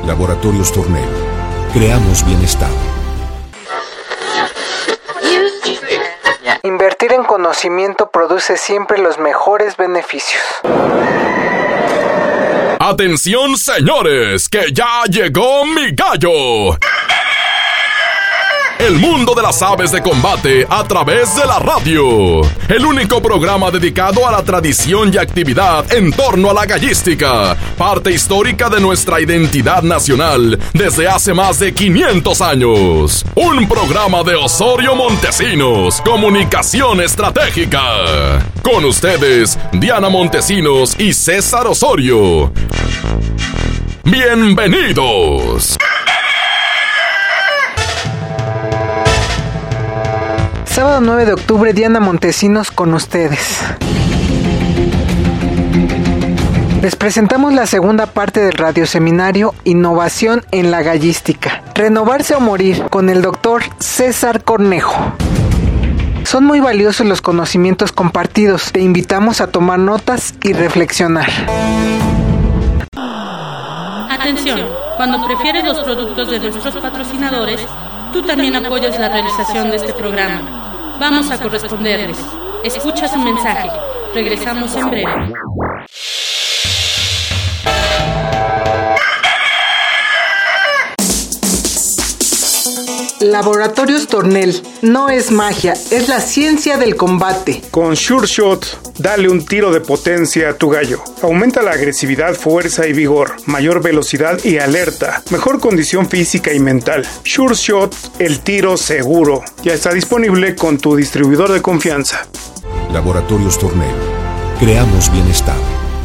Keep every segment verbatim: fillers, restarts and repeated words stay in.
Laboratorios Tornel. Creamos bienestar. Invertir en conocimiento produce siempre los mejores beneficios. ¡Atención, señores! ¡Que ya llegó mi gallo! El mundo de las aves de combate a través de la radio. El único programa dedicado a la tradición y actividad en torno a la gallística, parte histórica de nuestra identidad nacional desde hace más de quinientos años. Un programa de Osorio Montesinos, Comunicación Estratégica. Con ustedes, Diana Montesinos y César Osorio. ¡Bienvenidos! Sábado nueve de octubre, Diana Montesinos con ustedes. Les presentamos la segunda parte del radioseminario Innovación en la Gallística. Renovarse o morir, con el doctor César Cornejo. Son muy valiosos los conocimientos compartidos. Te invitamos a tomar notas y reflexionar. Atención, cuando prefieres los productos de nuestros patrocinadores, tú también apoyas la realización de este programa. Vamos a corresponderles. Escucha su mensaje. Regresamos en breve. Laboratorios Tornel. No es magia, es la ciencia del combate. Con Sure Shot, dale un tiro de potencia a tu gallo. Aumenta la agresividad, fuerza y vigor, mayor velocidad y alerta, mejor condición física y mental. Sure Shot, el tiro seguro. Ya está disponible con tu distribuidor de confianza. Laboratorios Tornel. Creamos bienestar.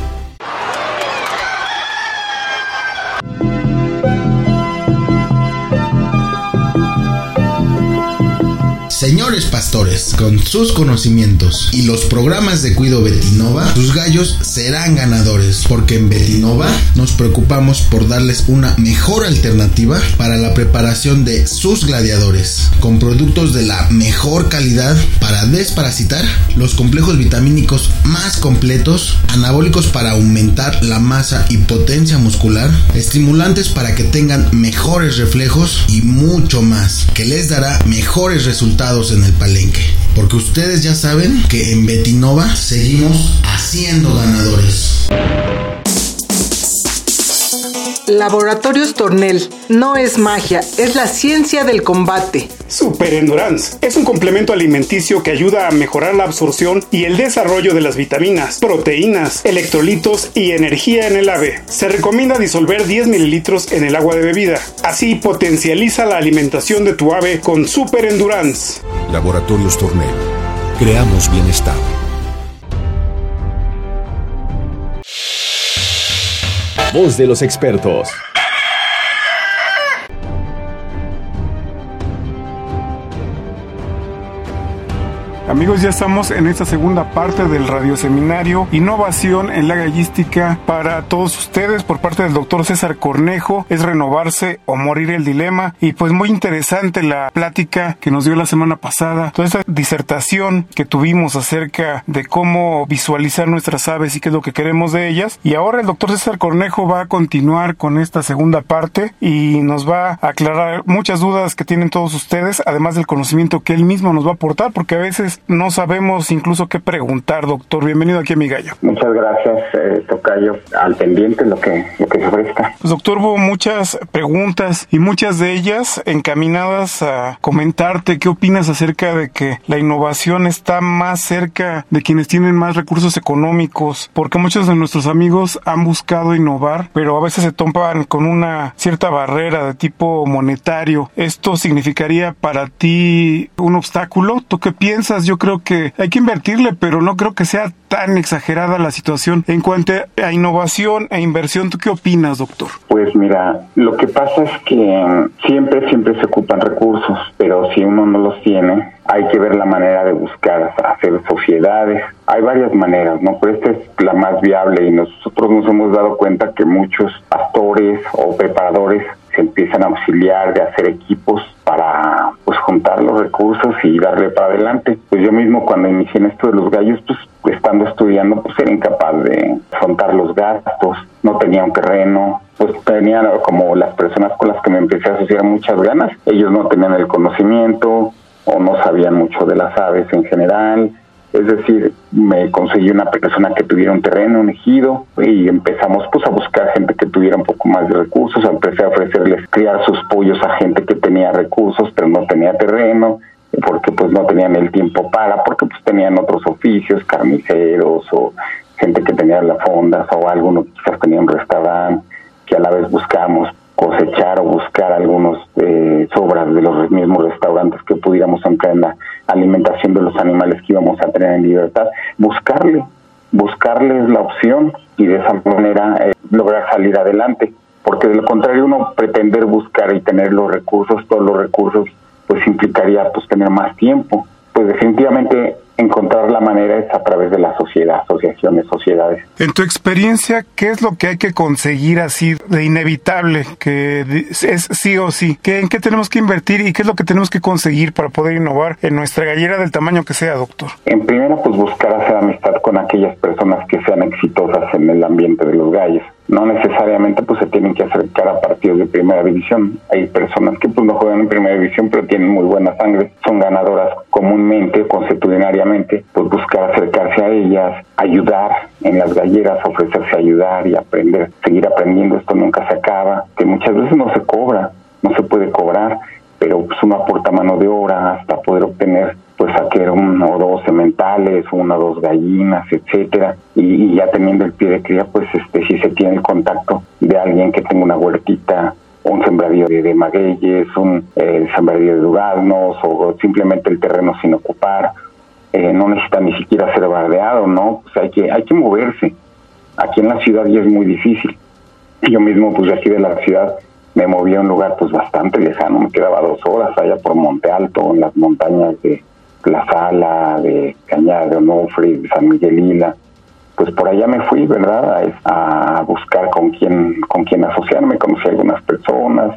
Señores pastores, con sus conocimientos y los programas de Cuido Betinova, sus gallos serán ganadores, porque en Betinova nos preocupamos por darles una mejor alternativa para la preparación de sus gladiadores, con productos de la mejor calidad para desparasitar, los complejos vitamínicos más completos, anabólicos para aumentar la masa y potencia muscular, estimulantes para que tengan mejores reflejos y mucho más, que les dará mejores resultados en el palenque, porque ustedes ya saben que en Betinova seguimos haciendo ganadores. Laboratorios Tornel. No es magia, es la ciencia del combate. Super Endurance es un complemento alimenticio que ayuda a mejorar la absorción y el desarrollo de las vitaminas, proteínas, electrolitos y energía en el ave. Se recomienda disolver diez mililitros en el agua de bebida. Así potencializa la alimentación de tu ave con Super Endurance. Laboratorios Tornel. Creamos bienestar. Voz de los expertos. Amigos, ya estamos en esta segunda parte del radioseminario Innovación en la Gallística para todos ustedes por parte del doctor César Cornejo. Es renovarse o morir el dilema. Y pues muy interesante la plática que nos dio la semana pasada. Toda esta disertación que tuvimos acerca de cómo visualizar nuestras aves y qué es lo que queremos de ellas. Y ahora el doctor César Cornejo va a continuar con esta segunda parte y nos va a aclarar muchas dudas que tienen todos ustedes, además del conocimiento que él mismo nos va a aportar, porque a veces no sabemos incluso qué preguntar, doctor. Bienvenido aquí a Mi Gallo. Muchas gracias, eh, tocayo. Al pendiente lo que, lo que se ofrezca. Pues, doctor, hubo muchas preguntas y muchas de ellas encaminadas a comentarte qué opinas acerca de que la innovación está más cerca de quienes tienen más recursos económicos, porque muchos de nuestros amigos han buscado innovar, pero a veces se topan con una cierta barrera de tipo monetario. ¿Esto significaría para ti un obstáculo? ¿Tú qué piensas? Yo creo que hay que invertirle, pero no creo que sea tan exagerada la situación. En cuanto a innovación e inversión, ¿tú qué opinas, doctor? Pues mira, lo que pasa es que siempre, siempre se ocupan recursos, pero si uno no los tiene, hay que ver la manera de buscar hacer sociedades. Hay varias maneras, ¿no? Pero esta es la más viable y nosotros nos hemos dado cuenta que muchos pastores o preparadores se empiezan a auxiliar de hacer equipos para pues juntar los recursos y darle para adelante. Pues yo mismo cuando inicié en esto de los gallos, pues estando estudiando, pues era incapaz de afrontar los gastos no tenía un terreno, pues tenían, como las personas con las que me empecé a asociar, muchas ganas. Ellos no tenían el conocimiento o no sabían mucho de las aves en general. Es decir, me conseguí una persona que tuviera un terreno, un ejido, y empezamos pues a buscar gente que tuviera un poco más de recursos. Empecé a ofrecerles criar sus pollos a gente que tenía recursos, pero no tenía terreno, porque pues no tenían el tiempo para, porque pues tenían otros oficios, carniceros o gente que tenía las fondas o algunos quizás tenían un restaurante, que a la vez buscamos cosechar o buscar algunos eh, sobras de los mismos restaurantes que pudiéramos emplear en la alimentación de los animales que íbamos a tener en libertad. Buscarle, buscarles la opción y de esa manera eh, lograr salir adelante, porque de lo contrario uno pretender buscar y tener los recursos, todos los recursos, pues implicaría pues tener más tiempo. Pues definitivamente encontrar la manera es a través de la sociedad, asociaciones, sociedades. En tu experiencia, ¿qué es lo que hay que conseguir así de inevitable, que es sí o sí? ¿Qué, ¿En qué tenemos que invertir y qué es lo que tenemos que conseguir para poder innovar en nuestra gallera del tamaño que sea, doctor? En primera, pues buscar hacer amistad con aquellas personas que sean exitosas en el ambiente de los gallos. No necesariamente pues se tienen que acercar a partidos de primera división. Hay personas que pues no juegan en primera división, pero tienen muy buena sangre, son ganadoras comúnmente, consuetudinariamente, pues buscar acercarse a ellas, ayudar en las galleras, ofrecerse a ayudar y aprender, seguir aprendiendo. Esto nunca se acaba, que muchas veces no se cobra, no se puede cobrar, pero pues uno aporta mano de obra hasta poder obtener pues saquear uno o dos sementales, una o dos gallinas, etcétera, y, y ya teniendo el pie de cría, pues este si se tiene el contacto de alguien que tenga una huertita, un sembradío de, de magueyes, un eh, sembradío de duraznos, o simplemente el terreno sin ocupar, eh, no necesita ni siquiera ser bardeado, ¿no? Pues hay que, hay que moverse. Aquí en la ciudad ya es muy difícil. Yo mismo, pues de aquí de la ciudad, me moví a un lugar pues bastante lejano, me quedaba dos horas allá por Monte Alto, en las montañas de La Sala, de Cañada de Onofre, de San Miguelila. Pues por allá me fui, ¿verdad?, a, a buscar con quién con quién asociarme. Conocí a algunas personas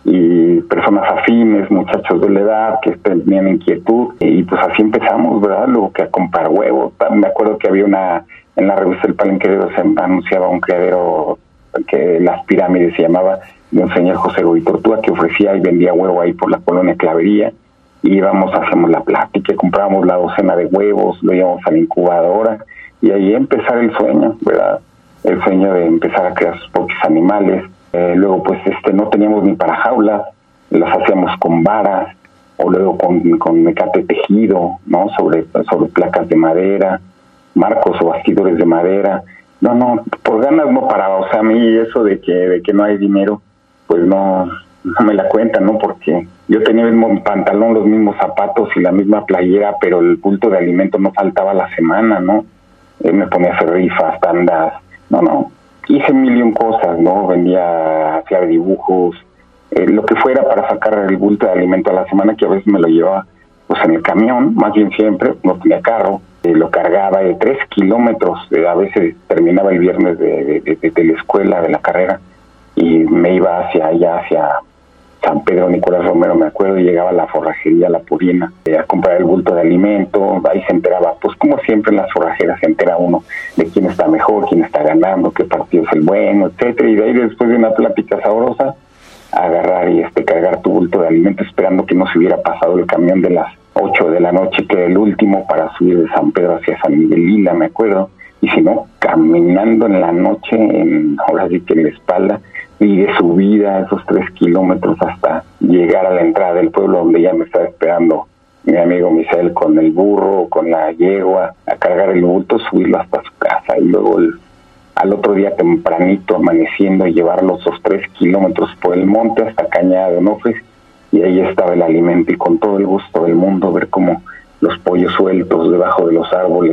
y personas afines, muchachos de la edad que tenían inquietud, y pues así empezamos, ¿verdad?, luego que a comprar huevos. Me acuerdo que había una, en la revista El Palenquero se anunciaba un criadero que Las Pirámides se llamaba, de un señor José Ruiz Tortuga, que ofrecía y vendía huevo ahí por la colonia Clavería. Y íbamos, hacíamos la plática, comprábamos la docena de huevos, lo íbamos a la incubadora, y ahí empezar el sueño, ¿verdad? El sueño de empezar a crear sus propios animales. Eh, luego, pues, este, no teníamos ni para jaulas, las hacíamos con varas, o luego con, con mecate tejido, ¿no? Sobre, sobre placas de madera, marcos o bastidores de madera. No, no, por ganas no paraba. O sea, a mí eso de que, de que no hay dinero, pues no, no me la cuentan, ¿no? Porque yo tenía el mismo pantalón, los mismos zapatos y la misma playera, pero el bulto de alimento no faltaba la semana, ¿no? Él me ponía a hacer rifas, tandas, no, no. Hice mil y un cosas, ¿no? Vendía, hacía dibujos, eh, lo que fuera para sacar el bulto de alimento a la semana, que a veces me lo llevaba pues en el camión, más bien siempre, no tenía carro, eh, lo cargaba de tres kilómetros, eh, a veces terminaba el viernes de, de, de, de la escuela, de la carrera, y me iba hacia allá, hacia San Pedro Nicolás Romero, me acuerdo, y llegaba a la forrajería La Purina eh, a comprar el bulto de alimento. Ahí se enteraba, pues como siempre en las forrajeras se entera uno de quién está mejor, quién está ganando, qué partido es el bueno, etcétera, y de ahí después de una plática sabrosa, agarrar y este cargar tu bulto de alimento esperando que no se hubiera pasado el camión de las ocho de la noche, que era el último para subir de San Pedro hacia San Miguelila, me acuerdo, y si no, caminando en la noche, en, ahora sí que en la espalda, y de subida esos tres kilómetros hasta llegar a la entrada del pueblo, donde ya me estaba esperando mi amigo Misael con el burro, con la yegua, a cargar el bulto, subirlo hasta su casa, y luego el, al otro día tempranito, amaneciendo, llevarlo esos tres kilómetros por el monte hasta Cañada de Onofre, y ahí estaba el alimento, y con todo el gusto del mundo, ver cómo los pollos sueltos debajo de los árboles,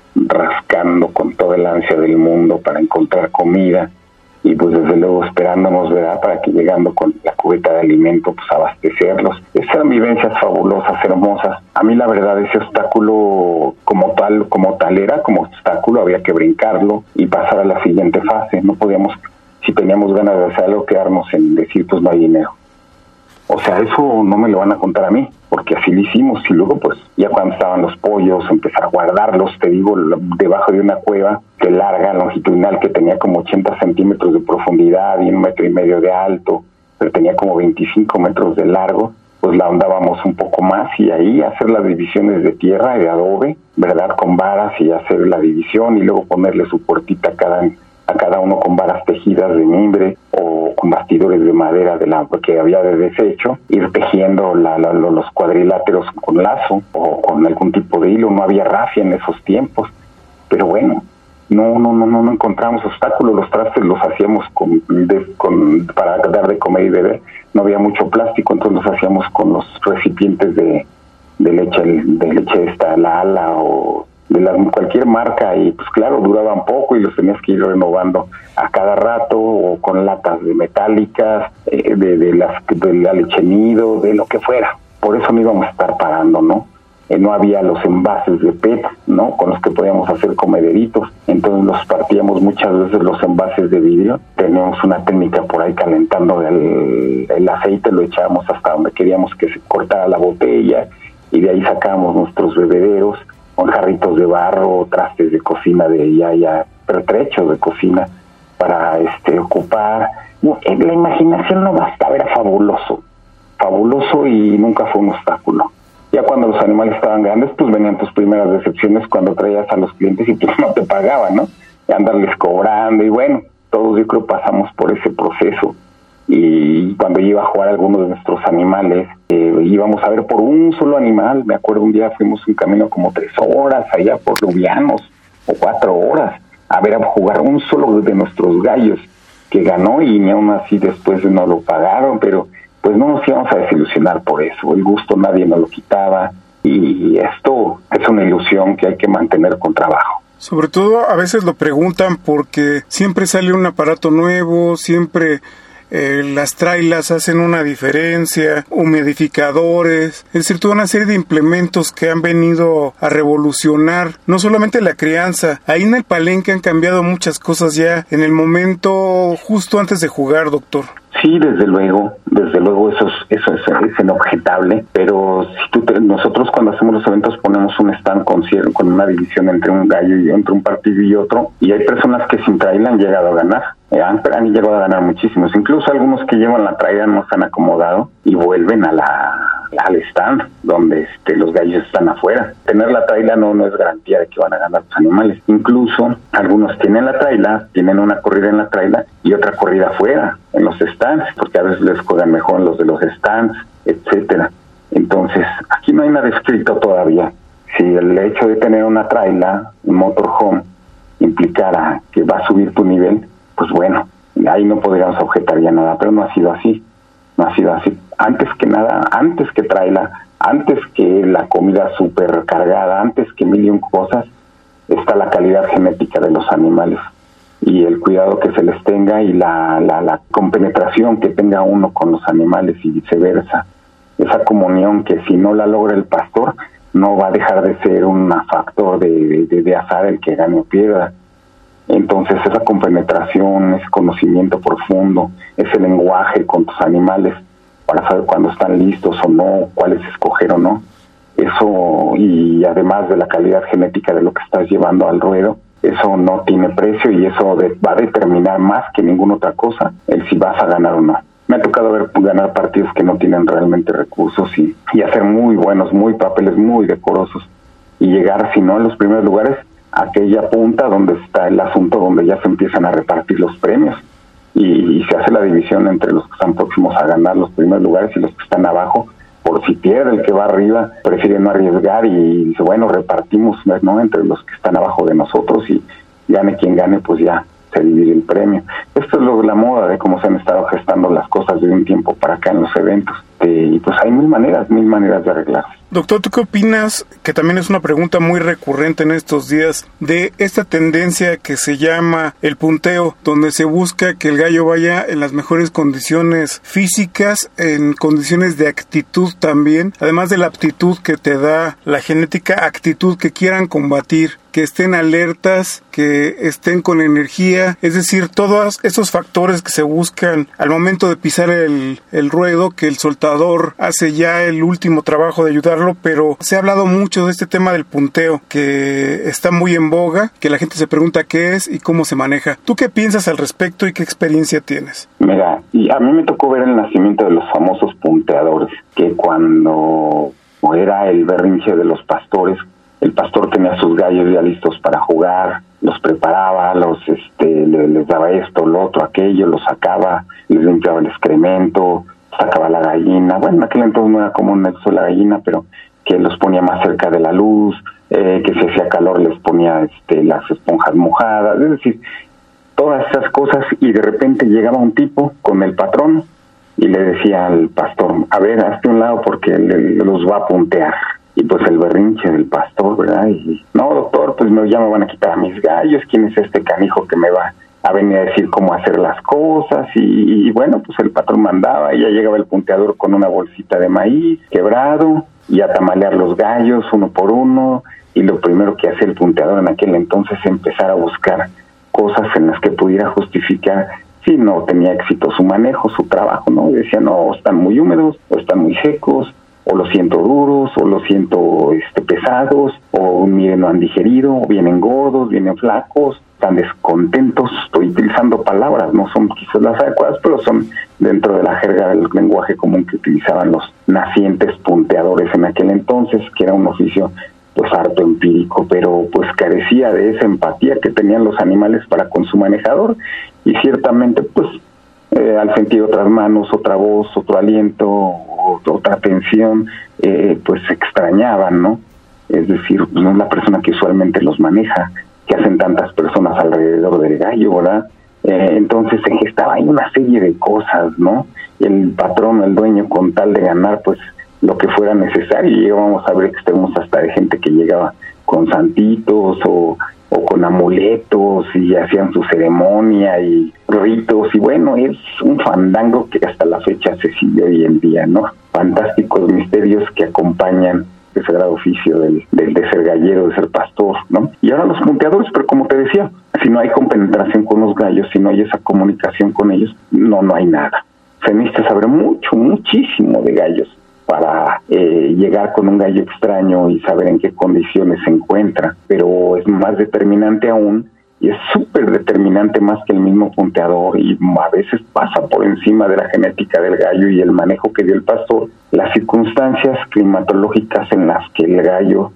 rascando con toda el ansia del mundo para encontrar comida, y pues desde luego esperándonos, ¿verdad?, para que llegando con la cubeta de alimento, pues abastecerlos. Esas eran vivencias fabulosas, hermosas. A mí la verdad ese obstáculo como tal, como tal era, como obstáculo había que brincarlo y pasar a la siguiente fase. No podíamos, si teníamos ganas de hacer algo, quedarnos en decir pues no hay dinero. O sea, eso no me lo van a contar a mí. porque así lo hicimos. Y luego pues ya cuando estaban los pollos, empezar a guardarlos, te digo, debajo de una cueva que larga, longitudinal, que tenía como ochenta centímetros de profundidad y un metro y medio de alto, pero tenía como veinticinco metros de largo, pues la ahondábamos un poco más y ahí hacer las divisiones de tierra y de adobe, ¿verdad? Con varas y hacer la división y luego ponerle su puertita a cada, a cada uno con varas tejidas de mimbre o con bastidores de madera de la que había de desecho, ir tejiendo la, la, los cuadriláteros con lazo o con algún tipo de hilo. No había rafia en esos tiempos, pero bueno, no no no no, no encontramos obstáculos. Los trastes los hacíamos con, de, con para dar de comer y beber. No había mucho plástico, entonces los hacíamos con los recipientes de, de leche, de leche esta, la ala o de la, cualquier marca, y pues claro, duraban poco y los tenías que ir renovando a cada rato, o con latas de metálicas, eh, de, de, las, de la leche nido, de lo que fuera. Por eso no íbamos a estar parando, ¿no? Eh, no había los envases de P E T, ¿no? Con los que podíamos hacer comederitos, entonces los partíamos muchas veces los envases de vidrio. Teníamos una técnica por ahí calentando el, el aceite, lo echábamos hasta donde queríamos que se cortara la botella, y de ahí sacábamos nuestros bebederos, con jarritos de barro, trastes de cocina de ya, ya, pertrechos de cocina, para este ocupar. No, la imaginación no bastaba, era fabuloso, fabuloso y nunca fue un obstáculo. Ya cuando los animales estaban grandes, pues venían tus primeras decepciones cuando traías a los clientes y pues no te pagaban, ¿no? Y andarles cobrando, y bueno, todos yo creo pasamos por ese proceso. Y cuando iba a jugar alguno de nuestros animales, eh, íbamos a ver por un solo animal. Me acuerdo un día fuimos un camino como tres horas allá por Lubianos, o cuatro horas, a ver a jugar un solo de nuestros gallos, que ganó, y ni aún así después no lo pagaron, pero pues no nos íbamos a desilusionar por eso. El gusto nadie nos lo quitaba, y esto es una ilusión que hay que mantener con trabajo. Sobre todo a veces lo preguntan porque siempre sale un aparato nuevo, siempre eh, las trailas hacen una diferencia, humidificadores, es decir, toda una serie de implementos que han venido a revolucionar no solamente la crianza. Ahí en el palenque han cambiado muchas cosas ya en el momento justo antes de jugar, doctor. Sí, desde luego, desde luego eso es, eso es, es inobjetable, pero si tú te, nosotros cuando hacemos los eventos ponemos un stand con, con una división entre un gallo y entre un partido y otro, y hay personas que sin traila han llegado a ganar, eh, han, han llegado a ganar muchísimos, incluso algunos que llevan la traila no se han acomodado y vuelven a la al stand donde este, los gallos están afuera. Tener la traila no, no es garantía de que van a ganar los animales. Incluso algunos tienen la traila, tienen una corrida en la traila y otra corrida afuera, en los stands, porque a veces les juegan mejor en los de los stands, etcétera. Entonces, aquí no hay nada escrito todavía. Si el hecho de tener una traila, un motorhome, implicara que va a subir tu nivel, pues bueno, ahí no podríamos objetar ya nada, pero no ha sido así. No ha sido así. Antes que nada, antes que traila, antes que la comida súper cargada, antes que mil y un cosas, está la calidad genética de los animales y el cuidado que se les tenga y la, la, la compenetración que tenga uno con los animales y viceversa. Esa comunión que si no la logra el pastor, no va a dejar de ser un factor de, de, de azar el que gane o pierda. Entonces esa compenetración, ese conocimiento profundo, ese lenguaje con tus animales para saber cuándo están listos o no, cuáles escoger o no, eso, y además de la calidad genética de lo que estás llevando al ruedo, eso no tiene precio y eso de, va a determinar más que ninguna otra cosa el si vas a ganar o no. Me ha tocado ver ganar partidos que no tienen realmente recursos y, y hacer muy buenos, muy papeles muy decorosos y llegar, si no en los primeros lugares, a aquella punta donde está el asunto, donde ya se empiezan a repartir los premios y, y se hace la división entre los que están próximos a ganar los primeros lugares y los que están abajo. Por si pierde el que va arriba, prefiere no arriesgar y dice, bueno, repartimos, ¿no?, entre los que están abajo de nosotros y gane quien gane, pues ya se divide el premio. Esto es lo, la moda de cómo se han estado gestando las cosas de un tiempo para acá en los eventos. Eh, y pues hay mil maneras, mil maneras de arreglarse. Doctor, ¿tú qué opinas, que también es una pregunta muy recurrente en estos días, de esta tendencia que se llama el punteo, donde se busca que el gallo vaya en las mejores condiciones físicas, en condiciones de actitud también, además de la aptitud que te da la genética, actitud que quieran combatir que estén alertas, que estén con energía, es decir, todos esos factores que se buscan al momento de pisar el, el ruedo, que el soltador hace ya el último trabajo de ayudarlo, pero se ha hablado mucho de este tema del punteo, que está muy en boga, que la gente se pregunta qué es y cómo se maneja. ¿Tú qué piensas al respecto y qué experiencia tienes? Mira, y a mí me tocó ver el nacimiento de los famosos punteadores, que cuando era el berrinche de los pastores, el pastor tenía sus gallos ya listos para jugar, los preparaba, los este les, les daba esto, lo otro, aquello, los sacaba, les limpiaba el excremento, sacaba la gallina. Bueno, en aquel entonces no era común eso la gallina, pero que los ponía más cerca de la luz, eh, que si hacía calor les ponía este las esponjas mojadas, es decir, todas esas cosas. Y de repente llegaba un tipo con el patrón y le decía al pastor, a ver, hazte un lado porque le, los va a puntear. Y pues el berrinche del pastor, ¿verdad? Y, no, doctor, pues me, ya me van a quitar a mis gallos, ¿quién es este canijo que me va a venir a decir cómo hacer las cosas? Y, y bueno, pues el patrón mandaba y ya llegaba el punteador con una bolsita de maíz quebrado y a tamalear los gallos uno por uno. Y lo primero que hacía el punteador en aquel entonces es empezar a buscar cosas en las que pudiera justificar si no tenía éxito su manejo, su trabajo, ¿no? Y decía, no, o están muy húmedos, o están muy secos, o los siento duros, o los siento este, pesados, o miren, no han digerido, o vienen gordos, vienen flacos, están descontentos. Estoy utilizando palabras, no son quizás las adecuadas, pero son dentro de la jerga del lenguaje común que utilizaban los nacientes punteadores en aquel entonces, que era un oficio pues harto empírico, pero pues carecía de esa empatía que tenían los animales para con su manejador, y ciertamente pues eh, al sentir otras manos, otra voz, otro aliento, otra atención, eh, pues se extrañaban, ¿no? Es decir, pues no es la persona que usualmente los maneja, que hacen tantas personas alrededor del gallo, ¿verdad? Eh, entonces se gestaba ahí una serie de cosas, ¿no? El patrón, el dueño, con tal de ganar, pues lo que fuera necesario. Llegábamos a ver extremos hasta de gente que llegaba con santitos o, o con amuletos y hacían su ceremonia y ritos, y bueno, es un fandango que hasta la fecha se sigue hoy en día, ¿no? Fantásticos misterios que acompañan ese sagrado oficio del, del de ser gallero, de ser pastor, ¿no? Y ahora los punteadores, pero como te decía, si no hay compenetración con los gallos, si no hay esa comunicación con ellos, no, no hay nada. Se necesita saber mucho, muchísimo de gallos para eh, llegar con un gallo extraño y saber en qué condiciones se encuentra, pero es más determinante aún, y es súper determinante más que el mismo punteador, y a veces pasa por encima de la genética del gallo y el manejo que dio el pastor, las circunstancias climatológicas en las que el gallo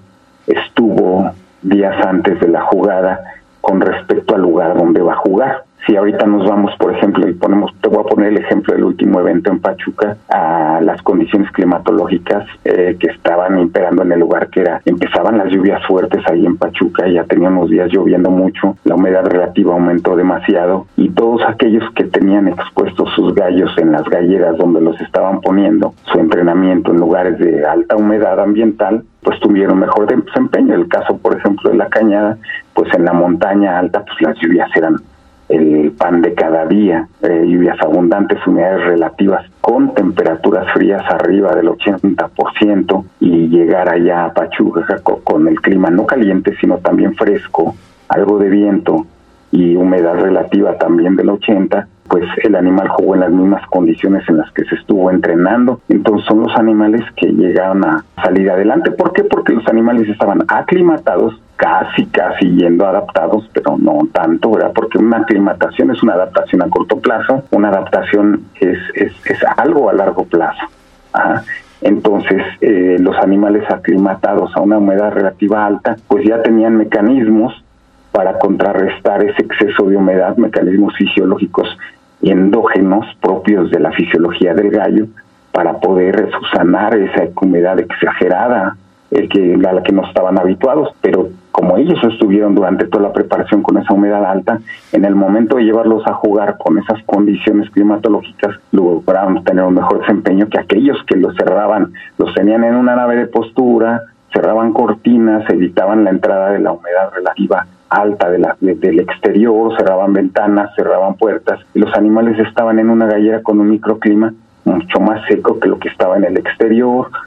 estuvo días antes de la jugada con respecto al lugar donde va a jugar. Si ahorita nos vamos, por ejemplo, y ponemos, te voy a poner el ejemplo del último evento en Pachuca, a las condiciones climatológicas eh, que estaban imperando en el lugar, que era, empezaban las lluvias fuertes ahí en Pachuca, ya tenía unos días lloviendo mucho, la humedad relativa aumentó demasiado, y todos aquellos que tenían expuestos sus gallos en las galleras donde los estaban poniendo, su entrenamiento en lugares de alta humedad ambiental, pues tuvieron mejor desempeño. El caso, por ejemplo, de la Cañada, pues en la montaña alta, pues las lluvias eran el pan de cada día, eh, lluvias abundantes, humedades relativas con temperaturas frías arriba del ochenta por ciento, y llegar allá a Pachuca con el clima no caliente sino también fresco, algo de viento y humedad relativa también del ochenta, pues el animal jugó en las mismas condiciones en las que se estuvo entrenando. Entonces son los animales que llegaron a salir adelante. ¿Por qué? Porque los animales estaban aclimatados, casi, casi yendo adaptados, pero no tanto, ¿verdad? Porque una aclimatación es una adaptación a corto plazo, una adaptación es, es, es algo a largo plazo. Ajá. Entonces, eh, los animales aclimatados a una humedad relativa alta, pues ya tenían mecanismos para contrarrestar ese exceso de humedad, mecanismos fisiológicos endógenos propios de la fisiología del gallo, para poder subsanar esa humedad exagerada eh, que, a la que no estaban habituados. Pero como ellos estuvieron durante toda la preparación con esa humedad alta, en el momento de llevarlos a jugar con esas condiciones climatológicas, lograron tener un mejor desempeño que aquellos que los cerraban, los tenían en una nave de postura, cerraban cortinas, evitaban la entrada de la humedad relativa alta de la, de, del exterior, cerraban ventanas, cerraban puertas, y los animales estaban en una gallera con un microclima mucho más seco que lo que estaba en el exterior,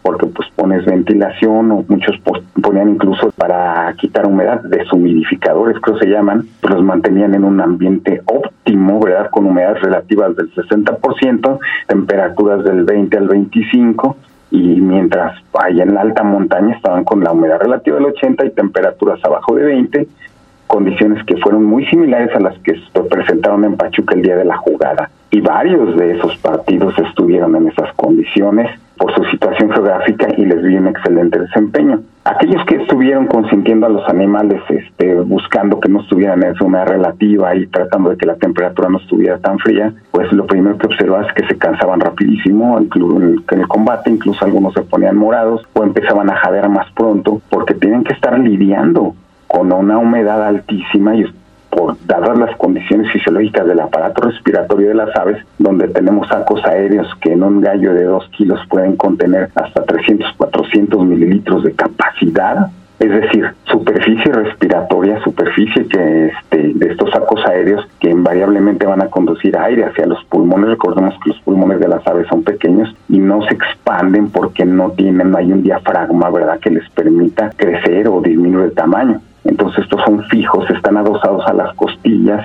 porque pues pones ventilación, o muchos ponían incluso para quitar humedad, deshumidificadores creo se llaman, pues los mantenían en un ambiente óptimo, ¿verdad? Con humedades relativas del sesenta por ciento, temperaturas del veinte al veinticinco, y mientras allá en la alta montaña estaban con la humedad relativa del ochenta y temperaturas abajo de veinte, condiciones que fueron muy similares a las que se presentaron en Pachuca el día de la jugada. Y varios de esos partidos estuvieron en esas condiciones por su situación geográfica y les vi un excelente desempeño. Aquellos que estuvieron consintiendo a los animales, este, buscando que no estuvieran en su humedad relativa y tratando de que la temperatura no estuviera tan fría, pues lo primero que observas es que se cansaban rapidísimo, incluso en el combate, incluso algunos se ponían morados o empezaban a jadear más pronto, porque tienen que estar lidiando con una humedad altísima y por dadas las condiciones fisiológicas del aparato respiratorio de las aves, donde tenemos sacos aéreos que en un gallo de dos kilos pueden contener hasta trescientos, cuatrocientos mililitros de capacidad, es decir, superficie respiratoria, superficie que este, de estos sacos aéreos que invariablemente van a conducir aire hacia los pulmones. Recordemos que los pulmones de las aves son pequeños y no se expanden porque no tienen, no hay un diafragma, ¿verdad?, que les permita crecer o disminuir de tamaño. Entonces estos son fijos, están adosados a las costillas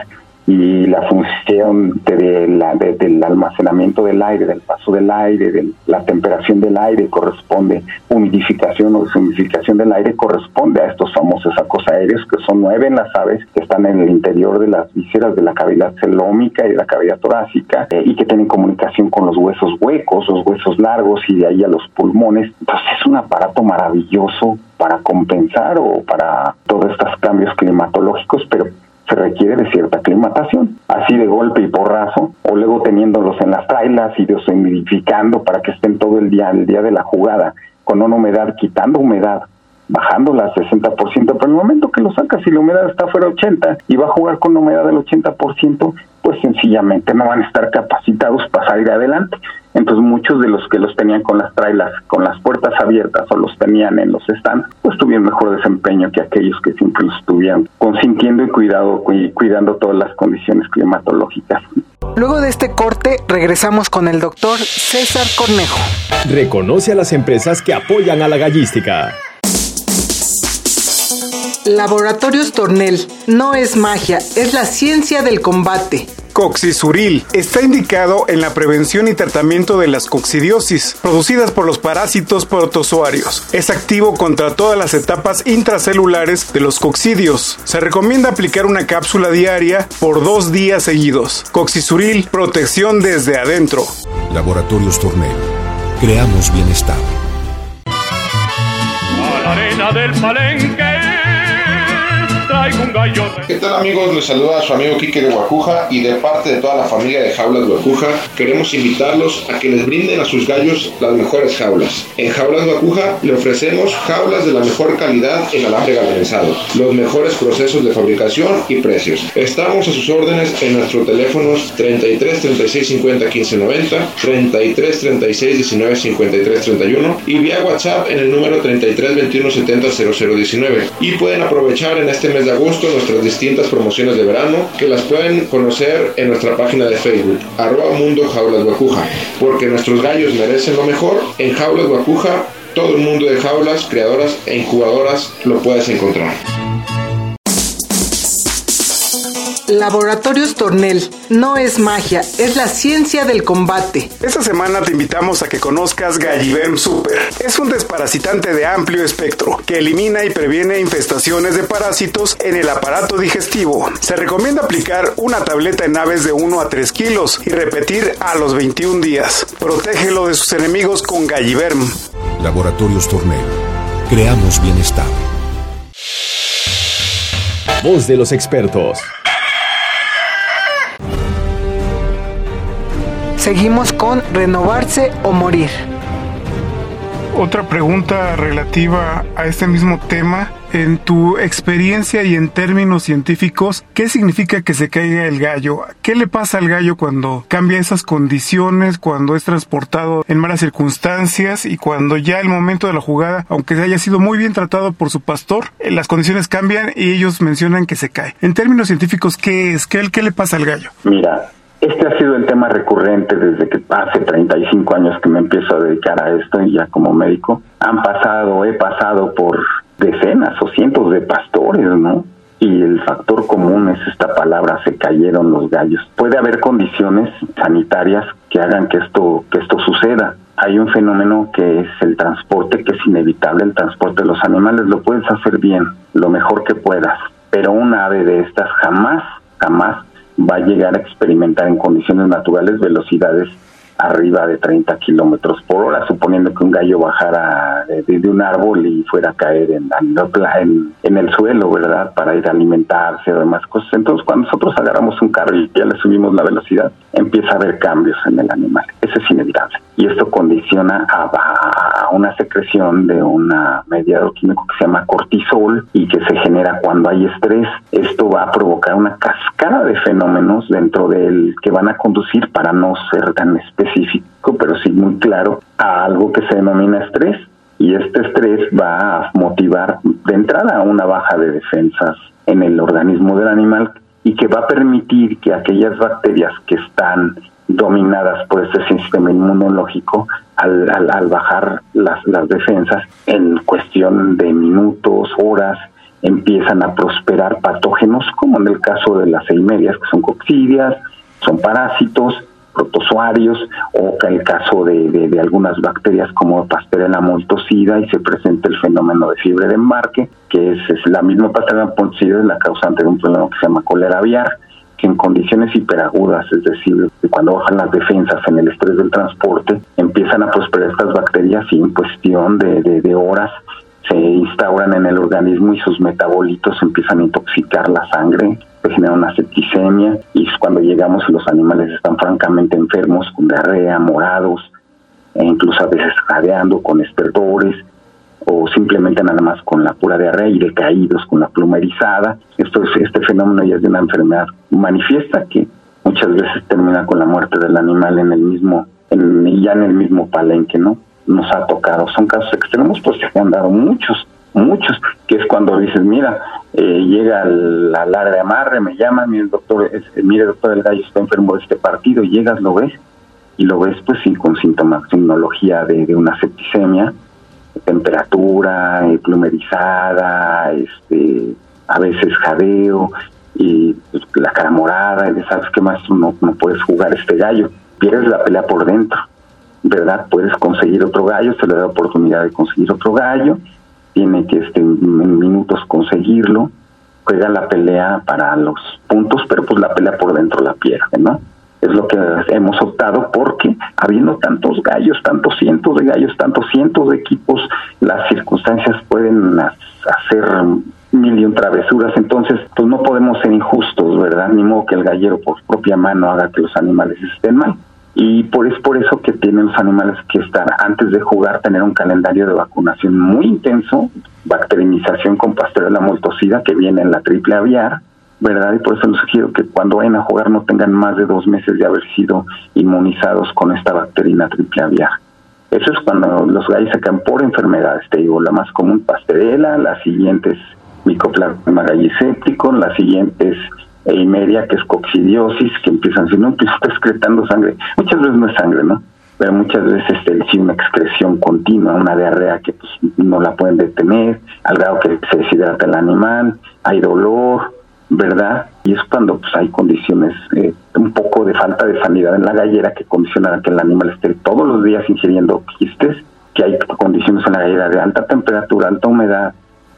y la función de la, de, del almacenamiento del aire, del paso del aire, de la temperación del aire corresponde, humidificación o deshumidificación del aire corresponde a estos famosos sacos aéreos, que son nueve en las aves, que están en el interior de las vísceras de la cavidad celómica y de la cavidad torácica, eh, y que tienen comunicación con los huesos huecos, los huesos largos y de ahí a los pulmones. Entonces es un aparato maravilloso para compensar o para todos estos cambios climatológicos, pero se requiere de cierta aclimatación, así de golpe y porrazo, o luego teniéndolos en las trailas y deshumidificando para que estén todo el día, el día de la jugada, con una humedad, quitando humedad, bajándola al sesenta por ciento, pero en el momento que lo sacas y la humedad está fuera de ochenta y va a jugar con una humedad del ochenta por ciento, pues sencillamente no van a estar capacitados para salir adelante. Entonces muchos de los que los tenían con las trailas, con las puertas abiertas o los tenían en los stands, pues tuvieron mejor desempeño que aquellos que siempre los tuvieron consintiendo y cuidado, y cuidando todas las condiciones climatológicas. Luego de este corte, regresamos con el doctor César Cornejo. Reconoce a las empresas que apoyan a la gallística. Laboratorios Tornel. No es magia, es la ciencia del combate. Coccisuril está indicado en la prevención y tratamiento de las coccidiosis producidas por los parásitos protozoarios. Es activo contra todas las etapas intracelulares de los coccidios. Se recomienda aplicar una cápsula diaria por dos días seguidos. Coccisuril, protección desde adentro. Laboratorios Tornel. Creamos bienestar. A la arena del Palenque traigo un gallo. ¿Qué tal, amigos? Les saluda a su amigo Quique de Guacuja, y de parte de toda la familia de Jaulas Guacuja queremos invitarlos a que les brinden a sus gallos las mejores jaulas. En Jaulas Guacuja le ofrecemos jaulas de la mejor calidad en alambre galvanizado, los mejores procesos de fabricación y precios. Estamos a sus órdenes en nuestros teléfonos treinta y tres, treinta y seis, cincuenta, quince, noventa, treinta y tres, treinta y seis, diecinueve, cincuenta y tres, treinta y uno y vía WhatsApp en el número treinta y tres, veintiuno, setenta, cero cero diecinueve. Y pueden aprovechar en este mes de agosto nuestras distintas promociones de verano, que las pueden conocer en nuestra página de Facebook, arroba Mundo Jaulas Guacuja, porque nuestros gallos merecen lo mejor. En Jaulas Guacuja, todo el mundo de jaulas, creadoras e incubadoras lo puedes encontrar. Laboratorios Tornel. No es magia, es la ciencia del combate. Esta semana te invitamos a que conozcas Galliverm Super. Es un desparasitante de amplio espectro que elimina y previene infestaciones de parásitos en el aparato digestivo. Se recomienda aplicar una tableta en aves de uno a tres kilos y repetir a los veintiún días. Protégelo de sus enemigos con Galliverm. Laboratorios Tornel. Creamos bienestar. Voz de los expertos. Seguimos con renovarse o morir. Otra pregunta relativa a este mismo tema. En tu experiencia y en términos científicos, ¿qué significa que se caiga el gallo? ¿Qué le pasa al gallo cuando cambia esas condiciones, cuando es transportado en malas circunstancias y cuando ya el momento de la jugada, aunque haya sido muy bien tratado por su pastor, las condiciones cambian y ellos mencionan que se cae? En términos científicos, ¿qué es? ¿Qué, qué le pasa al gallo? Mira, Este ha sido el tema recurrente desde que hace treinta y cinco años que me empiezo a dedicar a esto, y ya como médico han pasado, he pasado por decenas o cientos de pastores, ¿no? Y el factor común es esta palabra: se cayeron los gallos. Puede haber condiciones sanitarias que hagan que esto, que esto suceda. Hay un fenómeno que es el transporte, que es inevitable, el transporte de los animales. Lo puedes hacer bien, lo mejor que puedas, pero un ave de estas jamás, jamás va a llegar a experimentar en condiciones naturales velocidades arriba de treinta kilómetros por hora, suponiendo que un gallo bajara de, de un árbol y fuera a caer en, en, en el suelo, ¿verdad?, para ir a alimentarse o demás cosas. Entonces, cuando nosotros agarramos un carro y ya le subimos la velocidad, empieza a haber cambios en el animal. Eso es inevitable. Y esto condiciona a, a una secreción de un mediador químico que se llama cortisol y que se genera cuando hay estrés. Esto va a provocar una cascada de fenómenos dentro del que van a conducir, para no ser tan específico, pero sí muy claro, a algo que se denomina estrés. Y este estrés va a motivar de entrada a una baja de defensas en el organismo del animal, y que va a permitir que aquellas bacterias que están dominadas por este sistema inmunológico, al, al, al bajar las, las defensas, en cuestión de minutos, horas, empiezan a prosperar patógenos, como en el caso de las eimerias, que son coccidias, son parásitos, protozoarios, o el caso de, de, de algunas bacterias como Pasteurella multocida, y se presenta el fenómeno de fiebre de embarque, que es, es la misma Pasteurella multocida, es la causante de un problema que se llama cólera aviar, que en condiciones hiperagudas, es decir, cuando bajan las defensas en el estrés del transporte, empiezan a prosperar estas bacterias, y en cuestión de, de, de horas se instauran en el organismo y sus metabolitos empiezan a intoxicar la sangre, se genera una septicemia, y cuando llegamos los animales están francamente enfermos, con diarrea, morados, e incluso a veces jadeando, con estertores, o simplemente nada más con la pura diarrea, y decaídos, con la pluma erizada. Esto es, este fenómeno ya es de una enfermedad manifiesta que muchas veces termina con la muerte del animal en el mismo, en, ya en el mismo palenque, ¿no? Nos ha tocado. Son casos extremos, pues se han dado muchos, muchos, que es cuando dices, mira, eh, llega al, al área de amarre, me llaman, mire doctor, es, mire doctor, el gallo está enfermo de este partido, y llegas, lo ves, y lo ves pues sí, con síntomas, signología de, de una septicemia, temperatura, eh, plumerizada, este, a veces jadeo, y pues, la cara morada, y sabes qué más, no, no puedes jugar este gallo, pierdes la pelea por dentro, ¿verdad? Puedes conseguir otro gallo, se le da la oportunidad de conseguir otro gallo, tiene que este, en minutos conseguirlo, juega la pelea para los puntos, pero pues la pelea por dentro la pierde, ¿no? Es lo que hemos optado, porque habiendo tantos gallos, tantos cientos de gallos, tantos cientos de equipos, las circunstancias pueden hacer mil y un travesuras. Entonces pues no podemos ser injustos, ¿verdad? Ni modo que el gallero por propia mano haga que los animales estén mal. Y por, es por eso que tienen los animales que estar, antes de jugar, tener un calendario de vacunación muy intenso, bacterinización con Pasteurella multocida, que viene en la triple aviar, ¿verdad? Y por eso les sugiero que cuando vayan a jugar no tengan más de dos meses de haber sido inmunizados con esta bacterina triple aviar. Eso es cuando los gallos se caen por enfermedades, te digo, la más común Pasteurella, la siguiente es Mycoplasma gallisépticum, la siguiente es eimeria, que es coccidiosis, que empiezan a decir, no, pues está excretando sangre. Muchas veces no es sangre, ¿no? Pero muchas veces este, sí una excreción continua, una diarrea que pues no la pueden detener, al grado que se deshidrata el animal, hay dolor, ¿verdad? Y es cuando pues hay condiciones, eh, un poco de falta de sanidad en la gallera, que condicionan a que el animal esté todos los días ingiriendo quistes, que hay condiciones en la gallera de alta temperatura, alta humedad,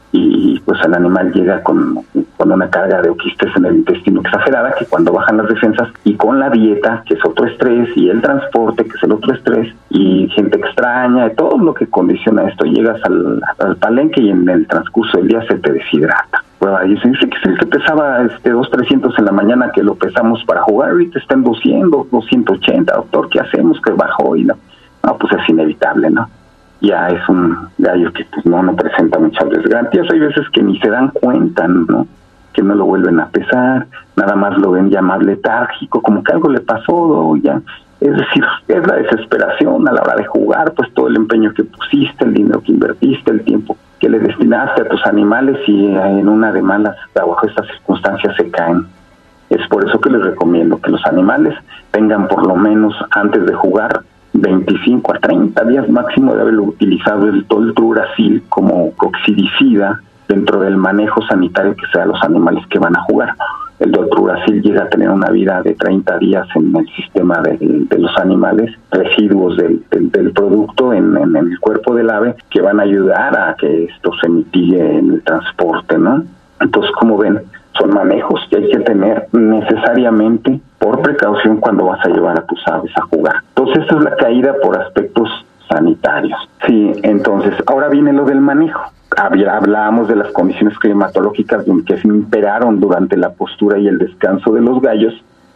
y pues el animal llega con, con una carga de quistes en el intestino exagerada, que cuando bajan las defensas, y con la dieta, que es otro estrés, y el transporte, que es el otro estrés, y gente extraña, y todo lo que condiciona esto, llegas al, al palenque y en el transcurso del día se te deshidrata. Prueba, y se dice que es el que pesaba este dos trescientos en la mañana, que lo pesamos para jugar, ahorita está en doscientos, doscientos ochenta, doctor, ¿qué hacemos? Que bajó, y no, no, pues es inevitable, ¿no? Ya es un gallo que pues no, no presenta muchas veces garantías. Hay veces que ni se dan cuenta, ¿no? Que no lo vuelven a pesar, nada más lo ven ya más letárgico, como que algo le pasó, ya. Es decir, es la desesperación a la hora de jugar, pues todo el empeño que pusiste, el dinero que invertiste, el tiempo que le destinaste a tus animales, y en una de malas, bajo estas circunstancias se caen. Es por eso que les recomiendo que los animales tengan por lo menos antes de jugar veinticinco a treinta días máximo de haberlo utilizado el toltruracil como coccidicida dentro del manejo sanitario que sea los animales que van a jugar. El toltruracil llega a tener una vida de treinta días en el sistema de, de los animales, residuos del, del, del producto en, en el cuerpo del ave que van a ayudar a que esto se mitigue en el transporte, ¿no? Entonces, como ven, son manejos que hay que tener necesariamente por precaución cuando vas a llevar a tus aves a jugar. Entonces, esto es la caída por aspectos sanitarios. Sí, entonces, ahora viene lo del manejo. Había, hablábamos de las condiciones climatológicas que se imperaron durante la postura y el descanso de los gallos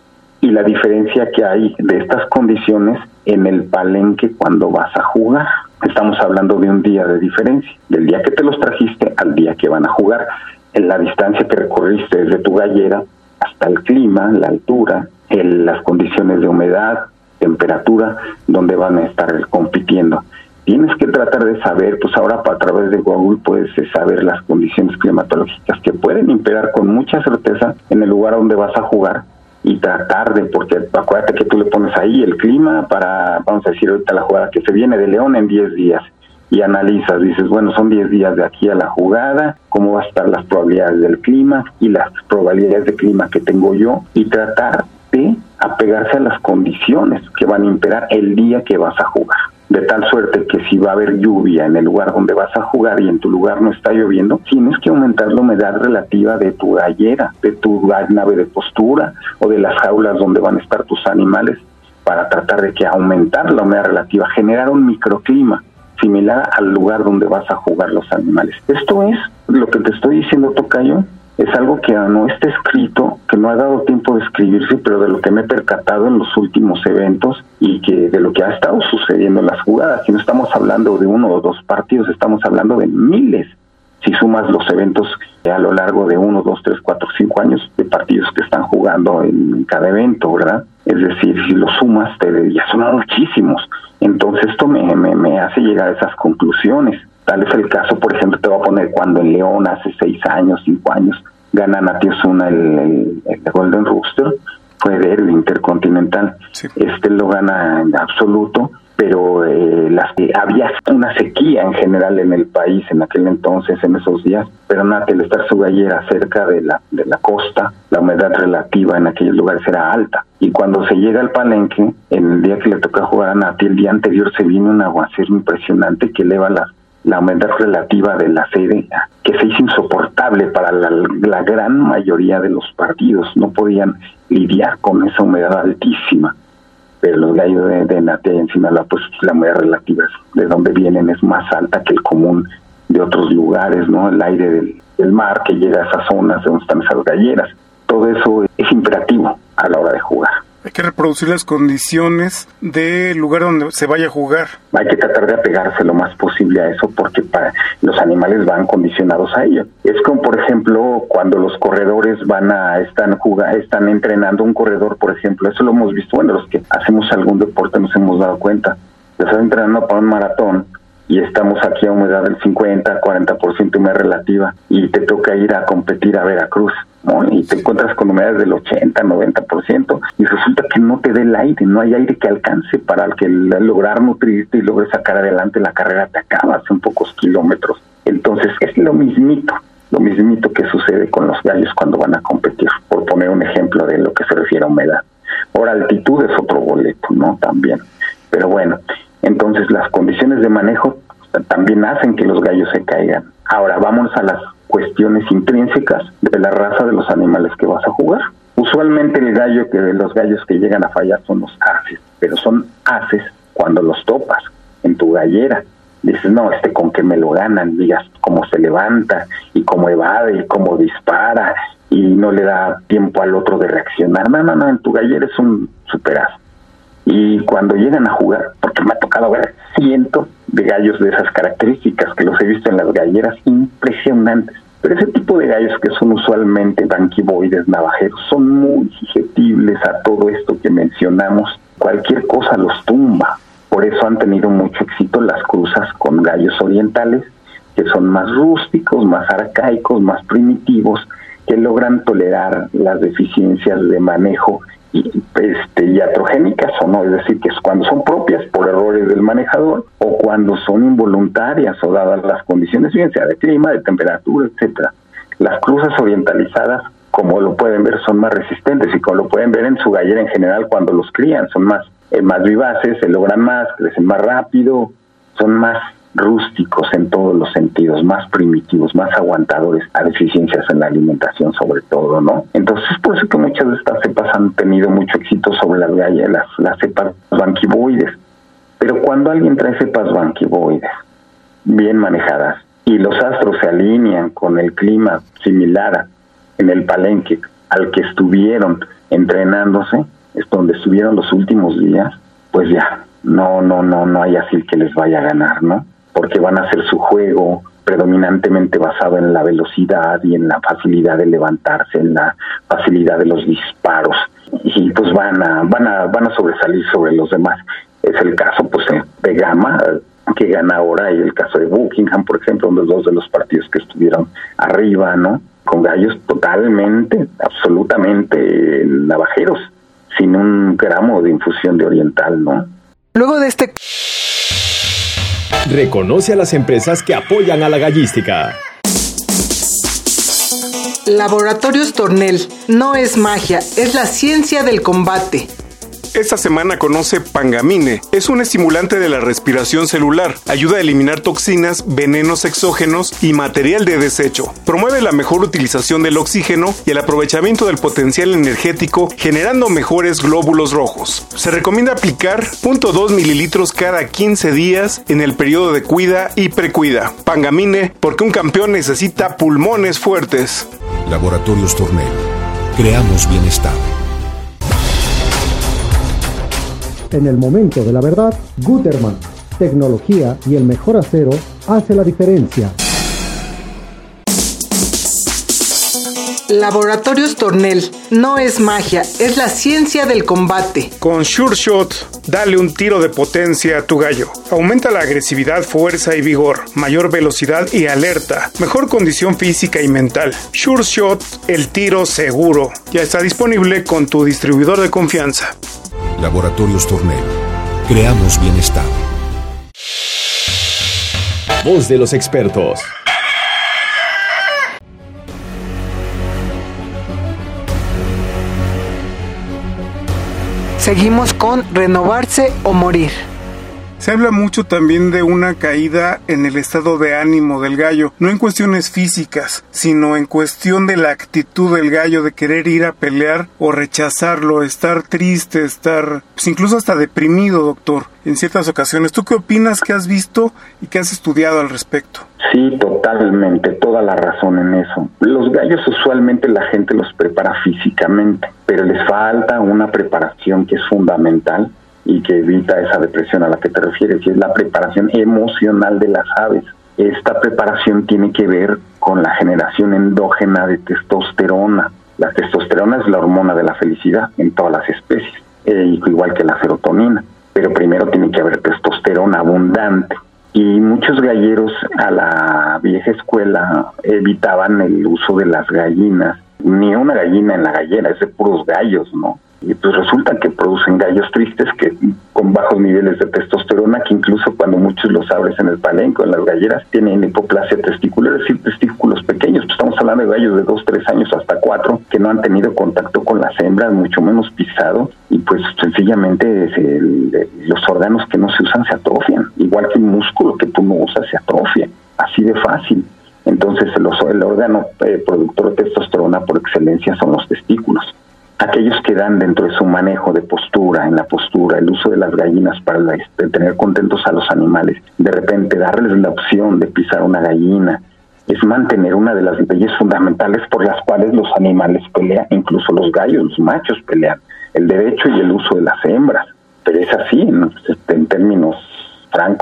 y la diferencia que hay de estas condiciones en el palenque cuando vas a jugar. Estamos hablando de un día de diferencia, del día que te los trajiste al día que van a jugar. En la distancia que recorriste desde tu gallera hasta el clima, la altura, el, las condiciones de humedad, temperatura, donde van a estar compitiendo. Tienes que tratar de saber, pues ahora a través de Google puedes saber las condiciones climatológicas que pueden imperar con mucha certeza en el lugar donde vas a jugar y tratar de, porque acuérdate que tú le pones ahí el clima para, vamos a decir ahorita la jugada que se viene de León en diez días. Y analizas, dices, bueno, son diez días de aquí a la jugada, cómo va a estar las probabilidades del clima y las probabilidades de clima que tengo yo, y tratar de apegarse a las condiciones que van a imperar el día que vas a jugar. De tal suerte que si va a haber lluvia en el lugar donde vas a jugar y en tu lugar no está lloviendo, tienes que aumentar la humedad relativa de tu gallera, de tu nave de postura o de las jaulas donde van a estar tus animales, para tratar de que aumentar la humedad relativa, generar un microclima similar al lugar donde vas a jugar los animales. Esto es lo que te estoy diciendo, tocayo, es algo que no está escrito, que no ha dado tiempo de escribirse, pero de lo que me he percatado en los últimos eventos y que de lo que ha estado sucediendo en las jugadas. Si no estamos hablando de uno o dos partidos, estamos hablando de miles, si sumas los eventos a lo largo de uno, dos, tres, cuatro, cinco años de partidos que están jugando en cada evento, ¿verdad? Es decir, si los sumas, te, ya son muchísimos. Entonces esto me, me, me hace llegar a esas conclusiones. Tal es el caso, por ejemplo, te voy a poner cuando en León hace seis años, cinco años, gana Nati Osuna el, el, el Golden Rooster, fue de el Intercontinental. Sí. Este lo gana en absoluto, pero eh, las, eh, había una sequía en general en el país en aquel entonces, en esos días, pero Nati, al estar su gallera cerca de la, de la costa, la humedad relativa en aquellos lugares era alta. Y cuando se llega al palenque, en el día que le toca jugar a Nati, el día anterior se viene un aguacero impresionante que eleva la, la humedad relativa de la sede, que se hizo insoportable para la, la gran mayoría de los partidos. No podían lidiar con esa humedad altísima. Pero los gallos de, de Nati en Sinaloa, pues la humedad relativa de donde vienen es más alta que el común de otros lugares, ¿no? El aire del, del mar que llega a esas zonas donde están esas galleras. Todo eso es imperativo a la hora de jugar. Hay que reproducir las condiciones del lugar donde se vaya a jugar. Hay que tratar de apegarse lo más posible a eso porque para los animales van condicionados a ello. Es como, por ejemplo, cuando los corredores van a están jugando, están entrenando un corredor, por ejemplo, eso lo hemos visto, bueno, los que hacemos algún deporte nos hemos dado cuenta. Estás entrenando para un maratón y estamos aquí a humedad del cincuenta, cuarenta por ciento humedad relativa y te toca ir a competir a Veracruz, ¿no? Y te encuentras con humedades del ochenta, noventa por ciento y resulta que no te dé el aire, no hay aire que alcance para el que lograr nutrirte y logres sacar adelante la carrera, te acabas en pocos kilómetros. Entonces es lo mismito, lo mismito que sucede con los gallos cuando van a competir, por poner un ejemplo de lo que se refiere a humedad. Ahora altitud es otro boleto, ¿no? También, pero bueno, entonces las condiciones de manejo también hacen que los gallos se caigan. Ahora vámonos a las cuestiones intrínsecas de la raza de los animales que vas a jugar. Usualmente el gallo que los gallos que llegan a fallar son los ases, pero son ases cuando los topas en tu gallera. Dices, no, este con que me lo ganan, digas cómo se levanta y cómo evade y cómo dispara y no le da tiempo al otro de reaccionar. No, no, no, en tu gallera es un superazo. Y cuando llegan a jugar, porque me ha tocado ver cientos de gallos de esas características que los he visto en las galleras impresionantes. Pero ese tipo de gallos que son usualmente banquivoides, navajeros, son muy susceptibles a todo esto que mencionamos. Cualquier cosa los tumba. Por eso han tenido mucho éxito las cruzas con gallos orientales, que son más rústicos, más arcaicos, más primitivos, que logran tolerar las deficiencias de manejo y, este, iatrogénicas o no, es decir, que es cuando son propias por errores del manejador o cuando son involuntarias o dadas las condiciones, bien sea de clima, de temperatura, etcétera. Las cruzas orientalizadas, como lo pueden ver, son más resistentes y como lo pueden ver en su gallera en general cuando los crían, son más, eh, más vivaces, se logran más, crecen más rápido, son más rústicos en todos los sentidos, más primitivos, más aguantadores a deficiencias en la alimentación sobre todo, ¿no? Entonces, por eso que muchas de estas cepas han tenido mucho éxito sobre las galletas, las, las cepas banquivoides. Pero cuando alguien trae cepas banquivoides bien manejadas y los astros se alinean con el clima similar en el palenque al que estuvieron entrenándose, es donde estuvieron los últimos días, pues ya, no, no, no, no hay así que les vaya a ganar, ¿no? Porque van a hacer su juego predominantemente basado en la velocidad y en la facilidad de levantarse, en la facilidad de los disparos, y pues van a, van a, van a sobresalir sobre los demás. Es el caso, pues, de Gama, que gana ahora, y el caso de Buckingham, por ejemplo, uno de los dos de los partidos que estuvieron arriba, ¿no? Con gallos totalmente, absolutamente navajeros, sin un gramo de infusión de oriental, ¿no? Luego de este... Reconoce a las empresas que apoyan a la gallística. Laboratorios Tornel. No es magia, es la ciencia del combate. Esta semana conoce Pangamine. Es un estimulante de la respiración celular. Ayuda a eliminar toxinas, venenos exógenos y material de desecho. Promueve la mejor utilización del oxígeno y el aprovechamiento del potencial energético, generando mejores glóbulos rojos. Se recomienda aplicar cero punto dos mililitros cada quince días en el periodo de cuida y precuida. Pangamine, porque un campeón necesita pulmones fuertes. Laboratorios Tornel. Creamos bienestar. En el momento de la verdad, Guterman, tecnología y el mejor acero hace la diferencia. Laboratorios Tornel. No es magia, es la ciencia del combate. Con Sure Shot, dale un tiro de potencia a tu gallo. Aumenta la agresividad, fuerza y vigor, mayor velocidad y alerta, mejor condición física y mental. Sure Shot, el tiro seguro. Ya está disponible con tu distribuidor de confianza. Laboratorios Tornel. Creamos bienestar. Voz de los expertos. Seguimos con renovarse o morir. Se habla mucho también de una caída en el estado de ánimo del gallo, no en cuestiones físicas, sino en cuestión de la actitud del gallo de querer ir a pelear o rechazarlo, estar triste, estar, pues incluso hasta deprimido, doctor, en ciertas ocasiones. ¿Tú qué opinas, qué has visto y qué has estudiado al respecto? Sí, totalmente, toda la razón en eso. Los gallos usualmente la gente los prepara físicamente, pero les falta una preparación que es fundamental y que evita esa depresión a la que te refieres, y es la preparación emocional de las aves. Esta preparación tiene que ver con la generación endógena de testosterona. La testosterona es la hormona de la felicidad en todas las especies, eh, igual que la serotonina, pero primero tiene que haber testosterona abundante. Y muchos galleros a la vieja escuela evitaban el uso de las gallinas, ni una gallina en la gallera, es de puros gallos, ¿no? Y pues resulta que producen gallos tristes que con bajos niveles de testosterona, que incluso cuando muchos los abres en el palenque, en las galleras, tienen hipoplasia testicular, es decir, testículos pequeños. Pues estamos hablando de gallos de dos, tres años hasta cuatro, que no han tenido contacto con las hembras, mucho menos pisado, y pues sencillamente se, el, los órganos que no se usan se atrofian, igual que el músculo que tú no usas se atrofia, así de fácil. Entonces los, el órgano eh, productor de testosterona por excelencia son los testículos. Aquellos que dan dentro de su manejo de postura, en la postura, el uso de las gallinas para la, de tener contentos a los animales, de repente darles la opción de pisar una gallina, es mantener una de las leyes fundamentales por las cuales los animales pelean, incluso los gallos, los machos pelean, el derecho y el uso de las hembras. Pero es así, ¿no? En términos francos,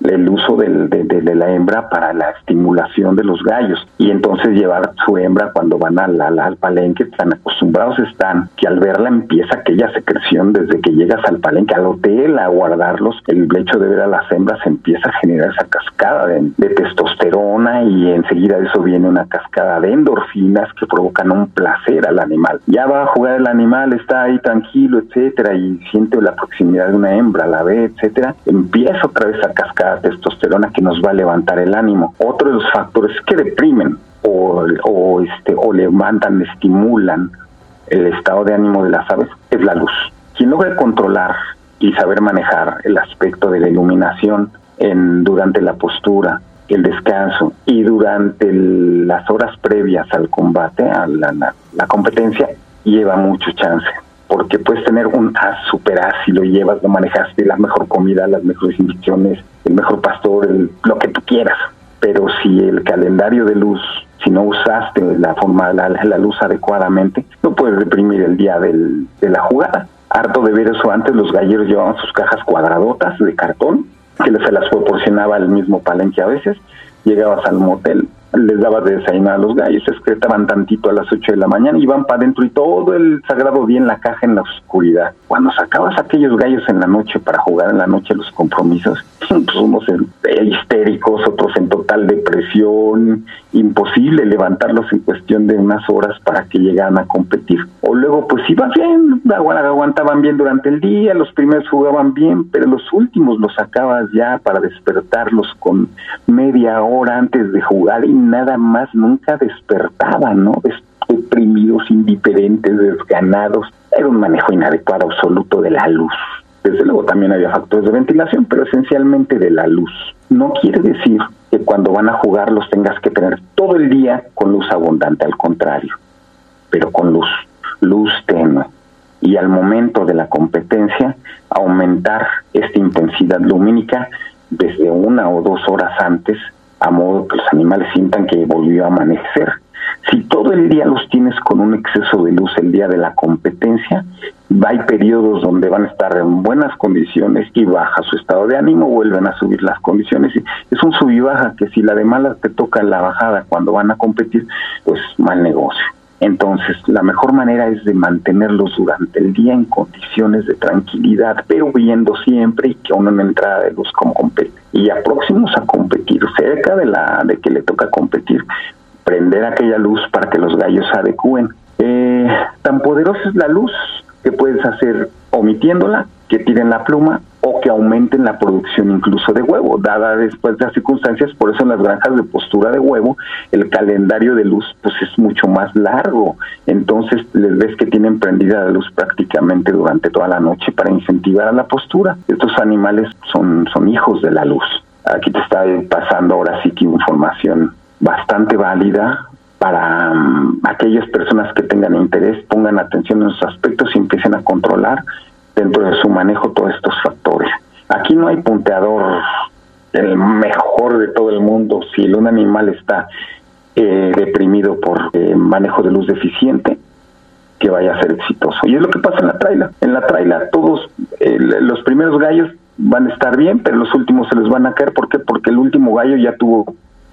el uso del, de, de, de la hembra para la estimulación de los gallos, y entonces llevar su hembra cuando van al, al, al palenque. Tan acostumbrados están que al verla empieza aquella secreción desde que llegas al palenque, al hotel, a guardarlos. El hecho de ver a las hembras empieza a generar esa cascada de, de testosterona, y enseguida de eso viene una cascada de endorfinas que provocan un placer al animal. Ya va a jugar el animal, está ahí tranquilo, etcétera, y siente la proximidad de una hembra, la ve, etcétera, empieza otra vez a cascada de testosterona que nos va a levantar el ánimo. Otro de los factores que deprimen o, o, este, o levantan, estimulan el estado de ánimo de las aves es la luz. Quien logra controlar y saber manejar el aspecto de la iluminación en, durante la postura, el descanso y durante el, las horas previas al combate, a la, la, la competencia, lleva mucho chance. Porque puedes tener un as, super as, si lo llevas, lo manejaste, la mejor comida, las mejores instrucciones, el mejor pastor, el, lo que tú quieras. Pero si el calendario de luz, si no usaste la forma, la, la luz adecuadamente, no puedes reprimir el día del, de la jugada. Harto de ver eso, antes los galleros llevaban sus cajas cuadradotas de cartón, que se las proporcionaba el mismo palenque a veces. Llegabas al motel, les dabas de desayunar a los gallos, se excretaban tantito a las ocho de la mañana y iban para adentro, y todo el sagrado día en la caja en la oscuridad. Cuando sacabas a aquellos gallos en la noche para jugar en la noche los compromisos, pues unos histéricos, otros en total depresión, imposible levantarlos en cuestión de unas horas para que llegaran a competir. O luego pues iba bien, aguantaban bien durante el día, los primeros jugaban bien, pero los últimos los sacabas ya para despertarlos con media hora antes de jugar y nada más, nunca despertaban, ¿no? Deprimidos, indiferentes, desganados. Era un manejo inadecuado absoluto de la luz. Desde luego también había factores de ventilación, pero esencialmente de la luz. No quiere decir que cuando van a jugar los tengas que tener todo el día con luz abundante, al contrario, pero con luz, luz tenue. Y al momento de la competencia, aumentar esta intensidad lumínica desde una o dos horas antes, a modo que los animales sientan que volvió a amanecer. Si todo el día los tienes con un exceso de luz el día de la competencia, hay periodos donde van a estar en buenas condiciones y baja su estado de ánimo, vuelven a subir las condiciones. Y es un sub y baja que si la de malas te toca la bajada cuando van a competir, pues mal negocio. Entonces, la mejor manera es de mantenerlos durante el día en condiciones de tranquilidad, pero viendo siempre y que uno en entrada de luz como compete. Y ya próximos a competir, cerca de la de que le toca competir, prender aquella luz para que los gallos se adecúen. Eh, tan poderosa es la luz que puedes hacer omitiéndola, que tiren la pluma o que aumenten la producción incluso de huevo, dada después de las circunstancias. Por eso en las granjas de postura de huevo el calendario de luz pues es mucho más largo, entonces les ves que tienen prendida la luz prácticamente durante toda la noche para incentivar a la postura. Estos animales son, son hijos de la luz. Aquí te está pasando ahora sí que información bastante válida para um, aquellas personas que tengan interés, pongan atención en esos aspectos y empiecen a controlar dentro de su manejo todos estos factores. Aquí no hay punteador el mejor de todo el mundo. Si un animal está eh, deprimido por eh, manejo de luz deficiente, que vaya a ser exitoso. Y es lo que pasa en la traila. En la traila todos, eh, los primeros gallos van a estar bien, pero los últimos se les van a caer. ¿Por qué? Porque el último gallo ya tuvo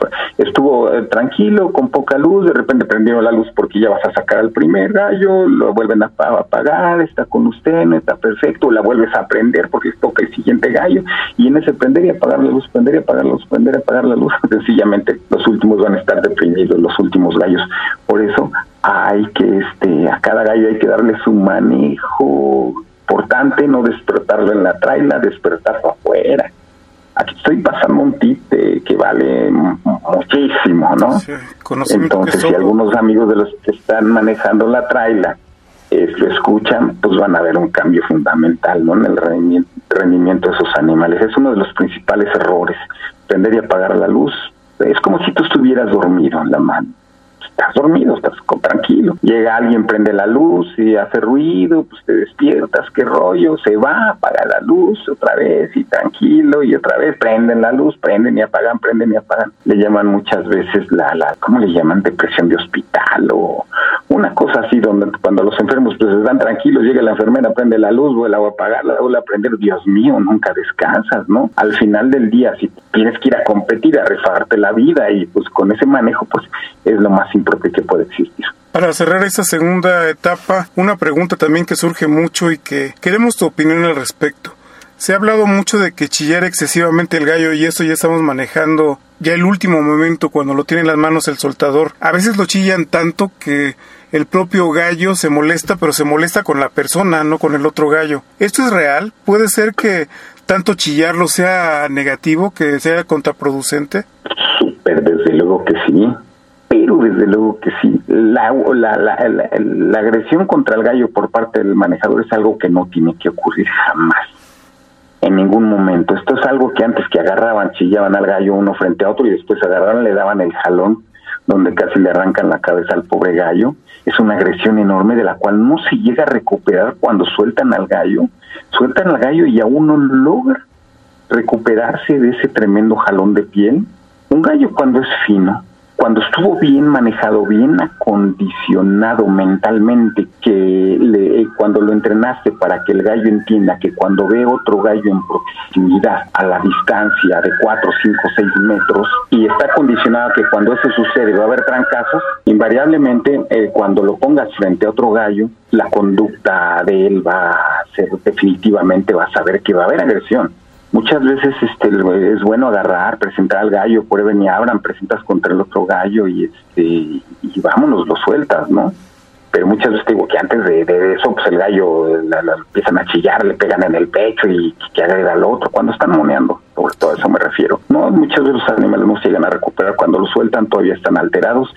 estuvo eh, tranquilo, con poca luz, de repente prendieron la luz porque ya vas a sacar al primer gallo, lo vuelven a apagar, está con usted, no está perfecto, la vuelves a prender porque toca el siguiente gallo, y en ese prender y apagar la luz, prender y apagar la luz, prender y apagar la luz, sencillamente los últimos van a estar deprimidos, los últimos gallos. Por eso hay que, este, a cada gallo hay que darle su manejo importante, no despertarlo en la traila, despertarlo afuera. Aquí estoy pasando un tip de, que vale muchísimo, ¿no? Sí, entonces, si algunos amigos de los que están manejando la traila eh, lo escuchan, pues van a ver un cambio fundamental, ¿no? En el rendimiento, rendimiento de esos animales. Es uno de los principales errores, prender y apagar la luz. Es como si tú estuvieras dormido en la mano. estás dormido, estás tranquilo. Llega alguien, prende la luz y hace ruido, pues te despiertas, qué rollo, se va, apaga la luz otra vez y tranquilo, y otra vez prenden la luz, prenden y apagan, prenden y apagan. Le llaman muchas veces la, la ¿cómo le llaman? Depresión de hospital o una cosa así, donde cuando los enfermos pues están tranquilos, llega la enfermera, prende la luz, vuelve a apagarla, vuelve a prender, Dios mío, nunca descansas, ¿no? Al final del día, si tienes que ir a competir, a rifarte la vida, y pues con ese manejo, pues es lo más importante que puede existir. Para cerrar esta segunda etapa, una pregunta también que surge mucho y que queremos tu opinión al respecto. Se ha hablado mucho de que chillar excesivamente el gallo, y eso ya estamos manejando ya el último momento cuando lo tiene en las manos el soltador. A veces lo chillan tanto que el propio gallo se molesta, pero se molesta con la persona, no con el otro gallo. ¿Esto es real? ¿Puede ser que tanto chillarlo sea negativo, que sea contraproducente? Súper, desde luego que sí. Pero desde luego que sí. La, la, la, la, la agresión contra el gallo por parte del manejador es algo que no tiene que ocurrir jamás. En ningún momento. Esto es algo que antes que agarraban, chillaban al gallo uno frente a otro y después agarraban, le daban el jalón donde casi le arrancan la cabeza al pobre gallo. Es una agresión enorme de la cual no se llega a recuperar cuando sueltan al gallo. Sueltan al gallo y aún no logra recuperarse de ese tremendo jalón de piel. Un gallo cuando es fino, cuando estuvo bien manejado, bien acondicionado mentalmente, que le, cuando lo entrenaste para que el gallo entienda que cuando ve otro gallo en proximidad, a la distancia de cuatro, cinco, seis metros, y está condicionado que cuando eso sucede va a haber trancazos, invariablemente eh, cuando lo pongas frente a otro gallo, la conducta de él va a ser definitivamente, va a saber que va a haber agresión. Muchas veces este es bueno agarrar, presentar al gallo, prueben y abran, presentas contra el otro gallo y este y vámonos, lo sueltas, ¿no? Pero muchas veces te digo que antes de, de eso, pues el gallo la, la, empiezan a chillar, le pegan en el pecho y que agreda al otro, cuando están moneando, por todo eso me refiero. No, muchas veces los animales no se llegan a recuperar, cuando lo sueltan todavía están alterados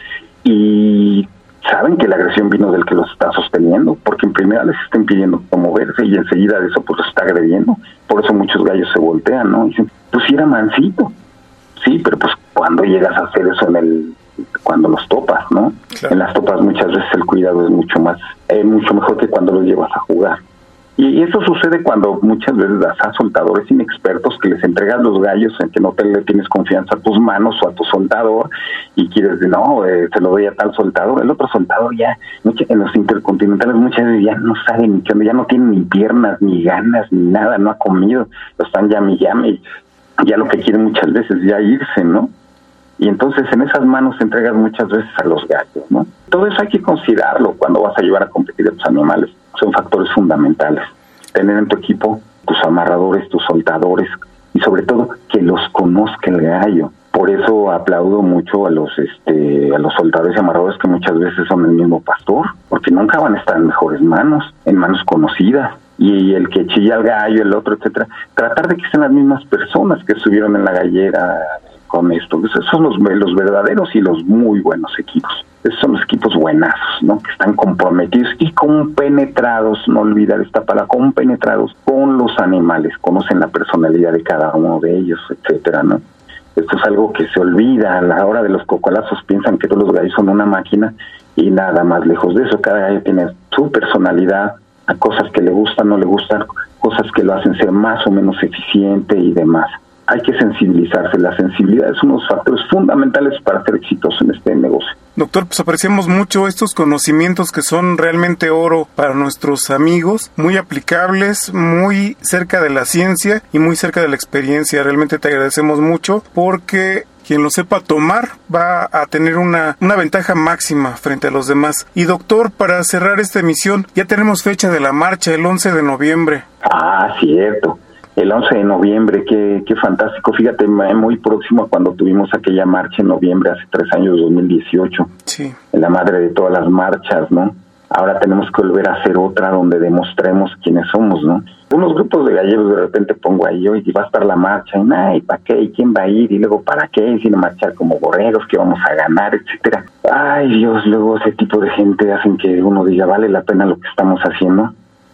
y saben que la agresión vino del que los está sosteniendo, porque en primera les está impidiendo moverse y enseguida de eso pues los está agrediendo. Por eso muchos gallos se voltean, ¿no? Y dicen, pues sí era mansito. Sí, pero pues cuando llegas a hacer eso en el, cuando los topas, ¿no? Claro. En las topas muchas veces el cuidado es mucho más, eh, mucho mejor que cuando los llevas a jugar. Y eso sucede cuando muchas veces das a soltadores inexpertos que les entregas los gallos en que no te le tienes confianza a tus manos o a tu soltador y quieres decir, no, eh, se lo doy a tal soltador. El otro soltador ya, en los intercontinentales muchas veces ya no sabe ni qué onda, ya no tiene ni piernas, ni ganas, ni nada, no ha comido, lo están llame y llame, ya lo que quieren muchas veces ya irse, ¿no? Y entonces en esas manos te entregas muchas veces a los gallos, ¿no? Todo eso hay que considerarlo cuando vas a llevar a competir a tus animales. Son factores fundamentales. Tener en tu equipo tus amarradores, tus soltadores y sobre todo que los conozca el gallo. Por eso aplaudo mucho a los este a los soltadores y amarradores que muchas veces son el mismo pastor, porque nunca van a estar en mejores manos, en manos conocidas. Y el que chilla al gallo, el otro, etcétera, tratar de que sean las mismas personas que estuvieron en la gallera con esto. Esos son los, los verdaderos y los muy buenos equipos. Esos son los equipos buenazos, ¿no? Que están comprometidos y compenetrados, no olvidar esta palabra, compenetrados con los animales, conocen la personalidad de cada uno de ellos, etcétera, ¿no? Esto es algo que se olvida. A la hora de los cocolazos piensan que todos los gallos son una máquina y nada más lejos de eso. Cada gallo tiene su personalidad, a cosas que le gustan, no le gustan, cosas que lo hacen ser más o menos eficiente y demás. Hay que sensibilizarse. La sensibilidad es uno de los factores fundamentales para ser exitoso en este negocio. Doctor, pues apreciamos mucho estos conocimientos que son realmente oro para nuestros amigos, muy aplicables, muy cerca de la ciencia y muy cerca de la experiencia. Realmente te agradecemos mucho porque quien lo sepa tomar va a tener una, una ventaja máxima frente a los demás. Y doctor, para cerrar esta emisión, ya tenemos fecha de la marcha, el once de noviembre. Ah, cierto. El once de noviembre, qué, qué fantástico. Fíjate, muy próximo a cuando tuvimos aquella marcha en noviembre, hace tres años, dos mil dieciocho. Sí. En la madre de todas las marchas, ¿no? Ahora tenemos que volver a hacer otra donde demostremos quiénes somos, ¿no? Unos grupos de gallegos de repente pongo ahí, oye, va a estar la marcha, y ay, ¿para qué? ¿Y quién va a ir? Y luego, ¿para qué? Sin marchar como borregos, que vamos a ganar, etcétera. Ay, Dios, luego ese tipo de gente hacen que uno diga, ¿vale la pena lo que estamos haciendo?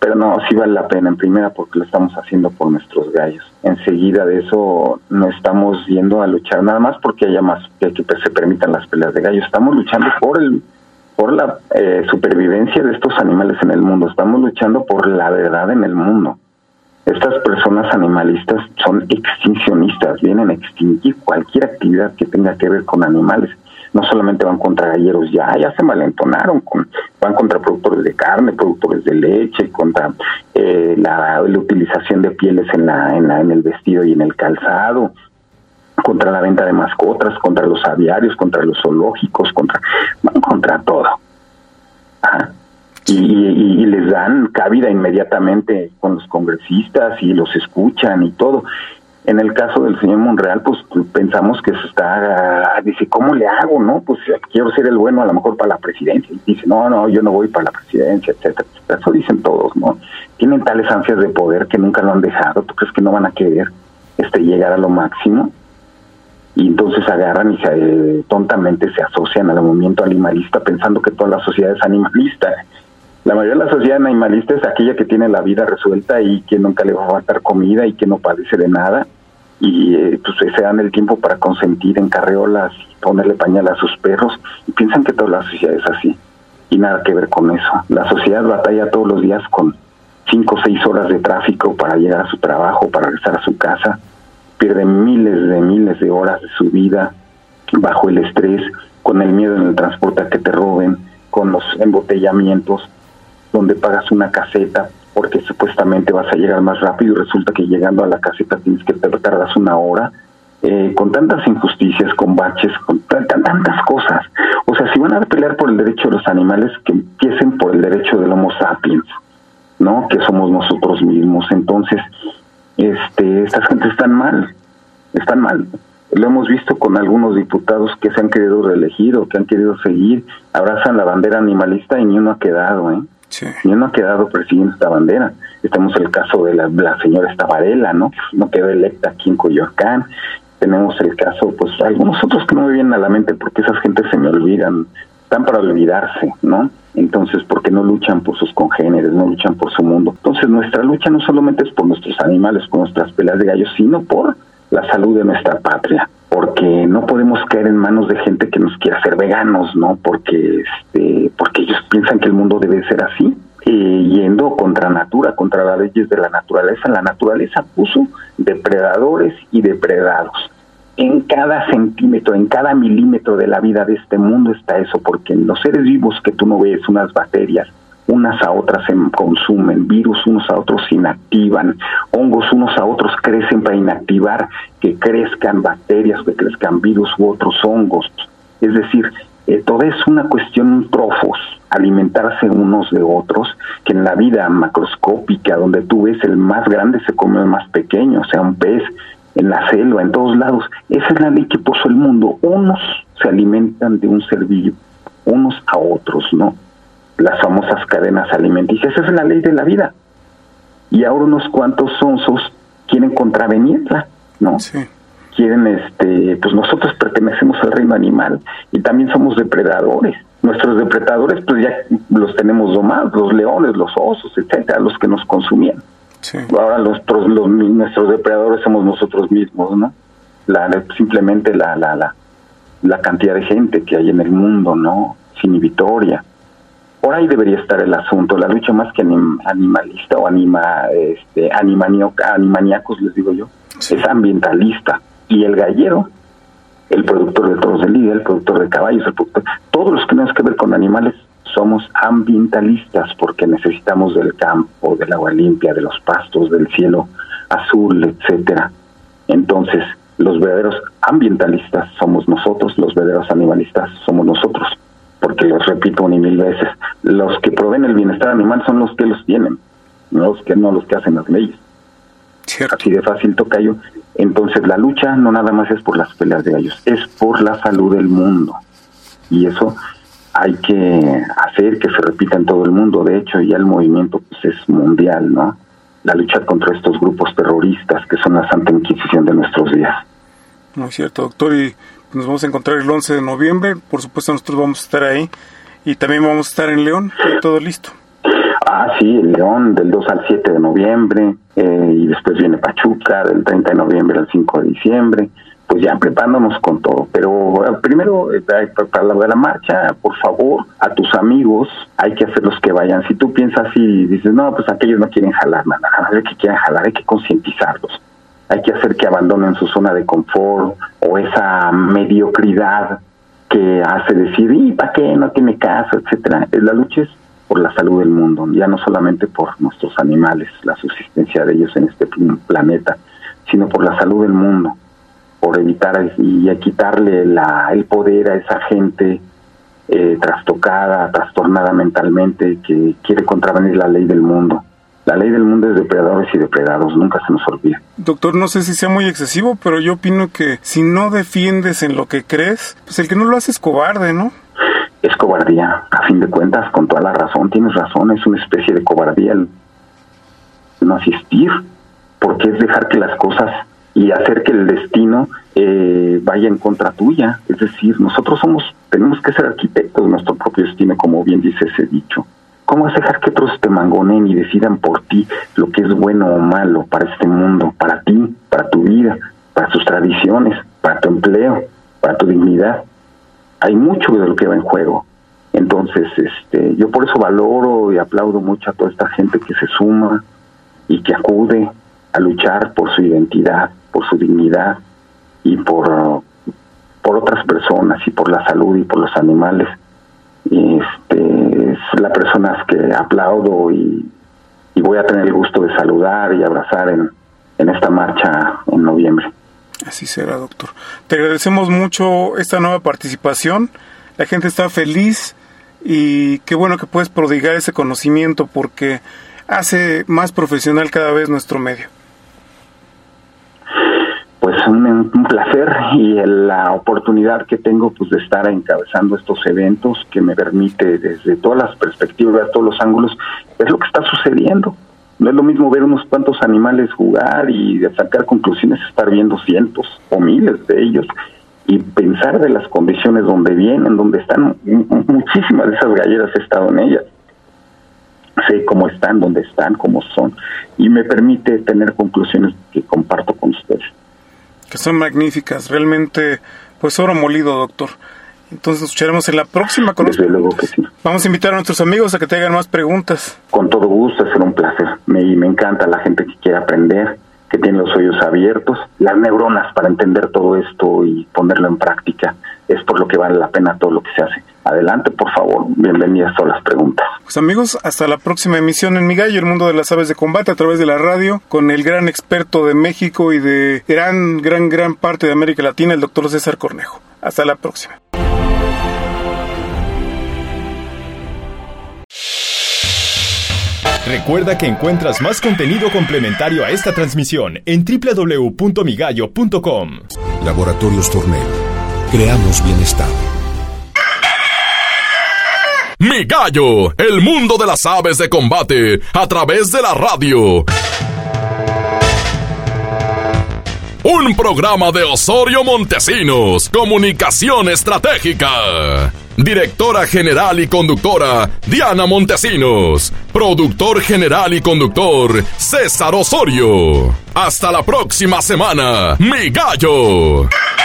pero no, sí vale la pena. En primera, porque lo estamos haciendo por nuestros gallos. Enseguida de eso no estamos yendo a luchar nada más porque haya más, que, que se permitan las peleas de gallos. Estamos luchando por el por la eh, supervivencia de estos animales en el mundo. Estamos luchando por la verdad en el mundo. Estas personas animalistas son extincionistas, vienen a extinguir cualquier actividad que tenga que ver con animales. No solamente van contra galleros, ya ya se malentonaron, con, van contra productores de carne, productores de leche, contra eh, la, la utilización de pieles en la, en la en el vestido y en el calzado, contra la venta de mascotas, contra los aviarios, contra los zoológicos, contra van contra todo. Ajá. Y, y, y les dan cabida inmediatamente con los congresistas y los escuchan y todo. En el caso del señor Monreal, pues pensamos que se está, dice, ¿cómo le hago, no? Pues quiero ser el bueno a lo mejor para la presidencia. Y dice, no, no, yo no voy para la presidencia, etcétera, etcétera. Eso dicen todos, ¿no? Tienen tales ansias de poder que nunca lo han dejado. ¿Tú crees que no van a querer este llegar a lo máximo? Y entonces agarran y se, eh, tontamente se asocian al movimiento animalista pensando que toda la sociedad es animalista. La mayoría de la sociedad animalista es aquella que tiene la vida resuelta y que nunca le va a faltar comida y que no padece de nada. Y eh, pues se dan el tiempo para consentir en carreolas, ponerle pañal a sus perros y piensan que toda la sociedad es así. Y nada que ver con eso. La sociedad batalla todos los días con cinco o seis horas de tráfico para llegar a su trabajo, para regresar a su casa. Pierde miles de miles de horas de su vida bajo el estrés, con el miedo en el transporte a que te roben, con los embotellamientos, donde pagas una caseta porque supuestamente vas a llegar más rápido y resulta que llegando a la caseta tienes que te tardas una hora, eh, con tantas injusticias, con baches, con t- tantas cosas. O sea, si van a pelear por el derecho de los animales, que empiecen por el derecho del Homo sapiens, ¿no? Que somos nosotros mismos. Entonces, este, estas gentes están mal, están mal. Lo hemos visto con algunos diputados que se han querido reelegir o que han querido seguir, abrazan la bandera animalista y ni uno ha quedado, ¿eh? Sí. Ni uno ha quedado persiguiendo esta bandera. Tenemos el caso de la, la señora Estavarela, ¿no? No quedó electa aquí en Coyoacán. Tenemos el caso, pues, algunos otros que no me vienen a la mente porque esas gentes se me olvidan. Están para olvidarse, ¿no? Entonces, porque no luchan por sus congéneres, no luchan por su mundo. Entonces, nuestra lucha no solamente es por nuestros animales, por nuestras peleas de gallos, sino por la salud de nuestra patria. Porque no podemos caer en manos de gente que nos quiera hacer veganos, ¿no? Porque este, porque ellos piensan que el mundo debe ser así, eh, yendo contra natura, contra las leyes de la naturaleza. La naturaleza puso depredadores y depredados. En cada centímetro, en cada milímetro de la vida de este mundo está eso, porque en los seres vivos que tú no ves, unas bacterias, unas a otras se consumen, virus unos a otros se inactivan, hongos unos a otros crecen para inactivar que crezcan bacterias, que crezcan virus u otros hongos. Es decir, eh, todo es una cuestión trofos, alimentarse unos de otros, que en la vida macroscópica, donde tú ves el más grande se come el más pequeño, o sea, un pez, en la selva, en todos lados. Esa es la ley que puso el mundo. Unos se alimentan de un ser vivo, unos a otros, ¿no? Las famosas cadenas alimenticias. Esa es la ley de la vida. Y ahora unos cuantos sonsos quieren contravenirla, ¿no? Sí. Quieren, este, pues nosotros pertenecemos al reino animal y también somos depredadores. Nuestros depredadores, pues ya los tenemos domados, los leones, los osos, etcétera, los que nos consumían. Sí. Ahora los, los nuestros depredadores somos nosotros mismos, ¿no? La, simplemente la, la la la cantidad de gente que hay en el mundo, ¿no? Sin Vitoria. Por ahí debería estar el asunto, la lucha más que anim, animalista o anima, este, animaniacos, les digo yo, sí. Es ambientalista. Y el gallero, el productor de toros de lidia, el productor de caballos, el productor, todos los que tenemos que ver con animales, somos ambientalistas porque necesitamos del campo, del agua limpia, de los pastos, del cielo azul, etcétera. Entonces, los verdaderos ambientalistas somos nosotros, los verdaderos animalistas somos nosotros, porque los repito una y mil veces, los que proveen el bienestar animal son los que los tienen, no los que no los que hacen las leyes. Cierto. Así de fácil, tocayo. Entonces, la lucha no nada más es por las peleas de gallos, es por la salud del mundo. Y eso hay que hacer que se repita en todo el mundo. De hecho, ya el movimiento pues, es mundial, ¿no? La lucha contra estos grupos terroristas que son la Santa Inquisición de nuestros días. No es cierto, doctor, y nos vamos a encontrar el once de noviembre. Por supuesto, nosotros vamos a estar ahí y también vamos a estar en León. Todo listo. Ah, sí, el León, del dos al siete de noviembre, eh, y después viene Pachuca, del treinta de noviembre al cinco de diciembre. Pues ya preparándonos con todo, pero eh, primero eh, para la de la marcha, por favor, a tus amigos hay que hacerlos que vayan. Si tú piensas y dices, no, pues aquellos no quieren jalar, nada, nada, que quieran jalar, hay que concientizarlos, hay que hacer que abandonen su zona de confort o esa mediocridad que hace decir, ¿y para qué? No tiene caso, etcétera. La lucha es por la salud del mundo, ya no solamente por nuestros animales, la subsistencia de ellos en este planeta, sino por la salud del mundo, por evitar y quitarle la, el poder a esa gente eh, trastocada, trastornada mentalmente, que quiere contravenir la ley del mundo. La ley del mundo es depredadores y depredados, nunca se nos olvida. Doctor, no sé si sea muy excesivo, pero yo opino que si no defiendes en lo que crees, pues el que no lo hace es cobarde, ¿no? Es cobardía, a fin de cuentas, con toda la razón, tienes razón, es una especie de cobardía el no asistir, porque es dejar que las cosas y hacer que el destino eh, vaya en contra tuya. Es decir, nosotros somos, tenemos que ser arquitectos de nuestro propio destino, como bien dice ese dicho. ¿Cómo es dejar que otros te mangoneen y decidan por ti lo que es bueno o malo para este mundo, para ti, para tu vida, para tus tradiciones, para tu empleo, para tu dignidad? Hay mucho de lo que va en juego. Entonces, este, yo por eso valoro y aplaudo mucho a toda esta gente que se suma y que acude a luchar por su identidad, por su dignidad y por, por otras personas y por la salud y por los animales. Este, es las personas que aplaudo y, y voy a tener el gusto de saludar y abrazar en, en esta marcha en noviembre. Así será, doctor. Te agradecemos mucho esta nueva participación. La gente está feliz y qué bueno que puedes prodigar ese conocimiento porque hace más profesional cada vez nuestro medio. Pues un, un placer y la oportunidad que tengo pues de estar encabezando estos eventos que me permite desde todas las perspectivas, todos los ángulos, es lo que está sucediendo. No es lo mismo ver unos cuantos animales jugar y de sacar conclusiones, estar viendo cientos o miles de ellos y pensar de las condiciones donde vienen, donde están. Muchísimas de esas galleras he estado en ellas. Sé cómo están, dónde están, cómo son, y me permite tener conclusiones que comparto con ustedes. Que son magníficas, realmente, pues oro molido, doctor. Entonces nos escucharemos en la próxima con Desde luego que sí. Vamos a invitar a nuestros amigos a que te hagan más preguntas. Con todo gusto, será un placer. Me, me encanta la gente que quiere aprender, que tiene los oídos abiertos, las neuronas para entender todo esto y ponerlo en práctica. Es por lo que vale la pena todo lo que se hace. Adelante, por favor, bienvenidas todas las preguntas. Pues amigos, hasta la próxima emisión en Mi Gallo, el mundo de las aves de combate a través de la radio, con el gran experto de México y de gran, gran, gran parte de América Latina, el doctor César Cornejo. Hasta la próxima. Recuerda que encuentras más contenido complementario a esta transmisión en doble u doble u doble u punto mi gallo punto com. Laboratorios Tornel. Creamos bienestar. Mi Gallo, el mundo de las aves de combate, a través de la radio. Un programa de Osorio Montesinos, Comunicación Estratégica. Directora general y conductora, Diana Montesinos. Productor general y conductor, César Osorio. Hasta la próxima semana, Mi Gallo.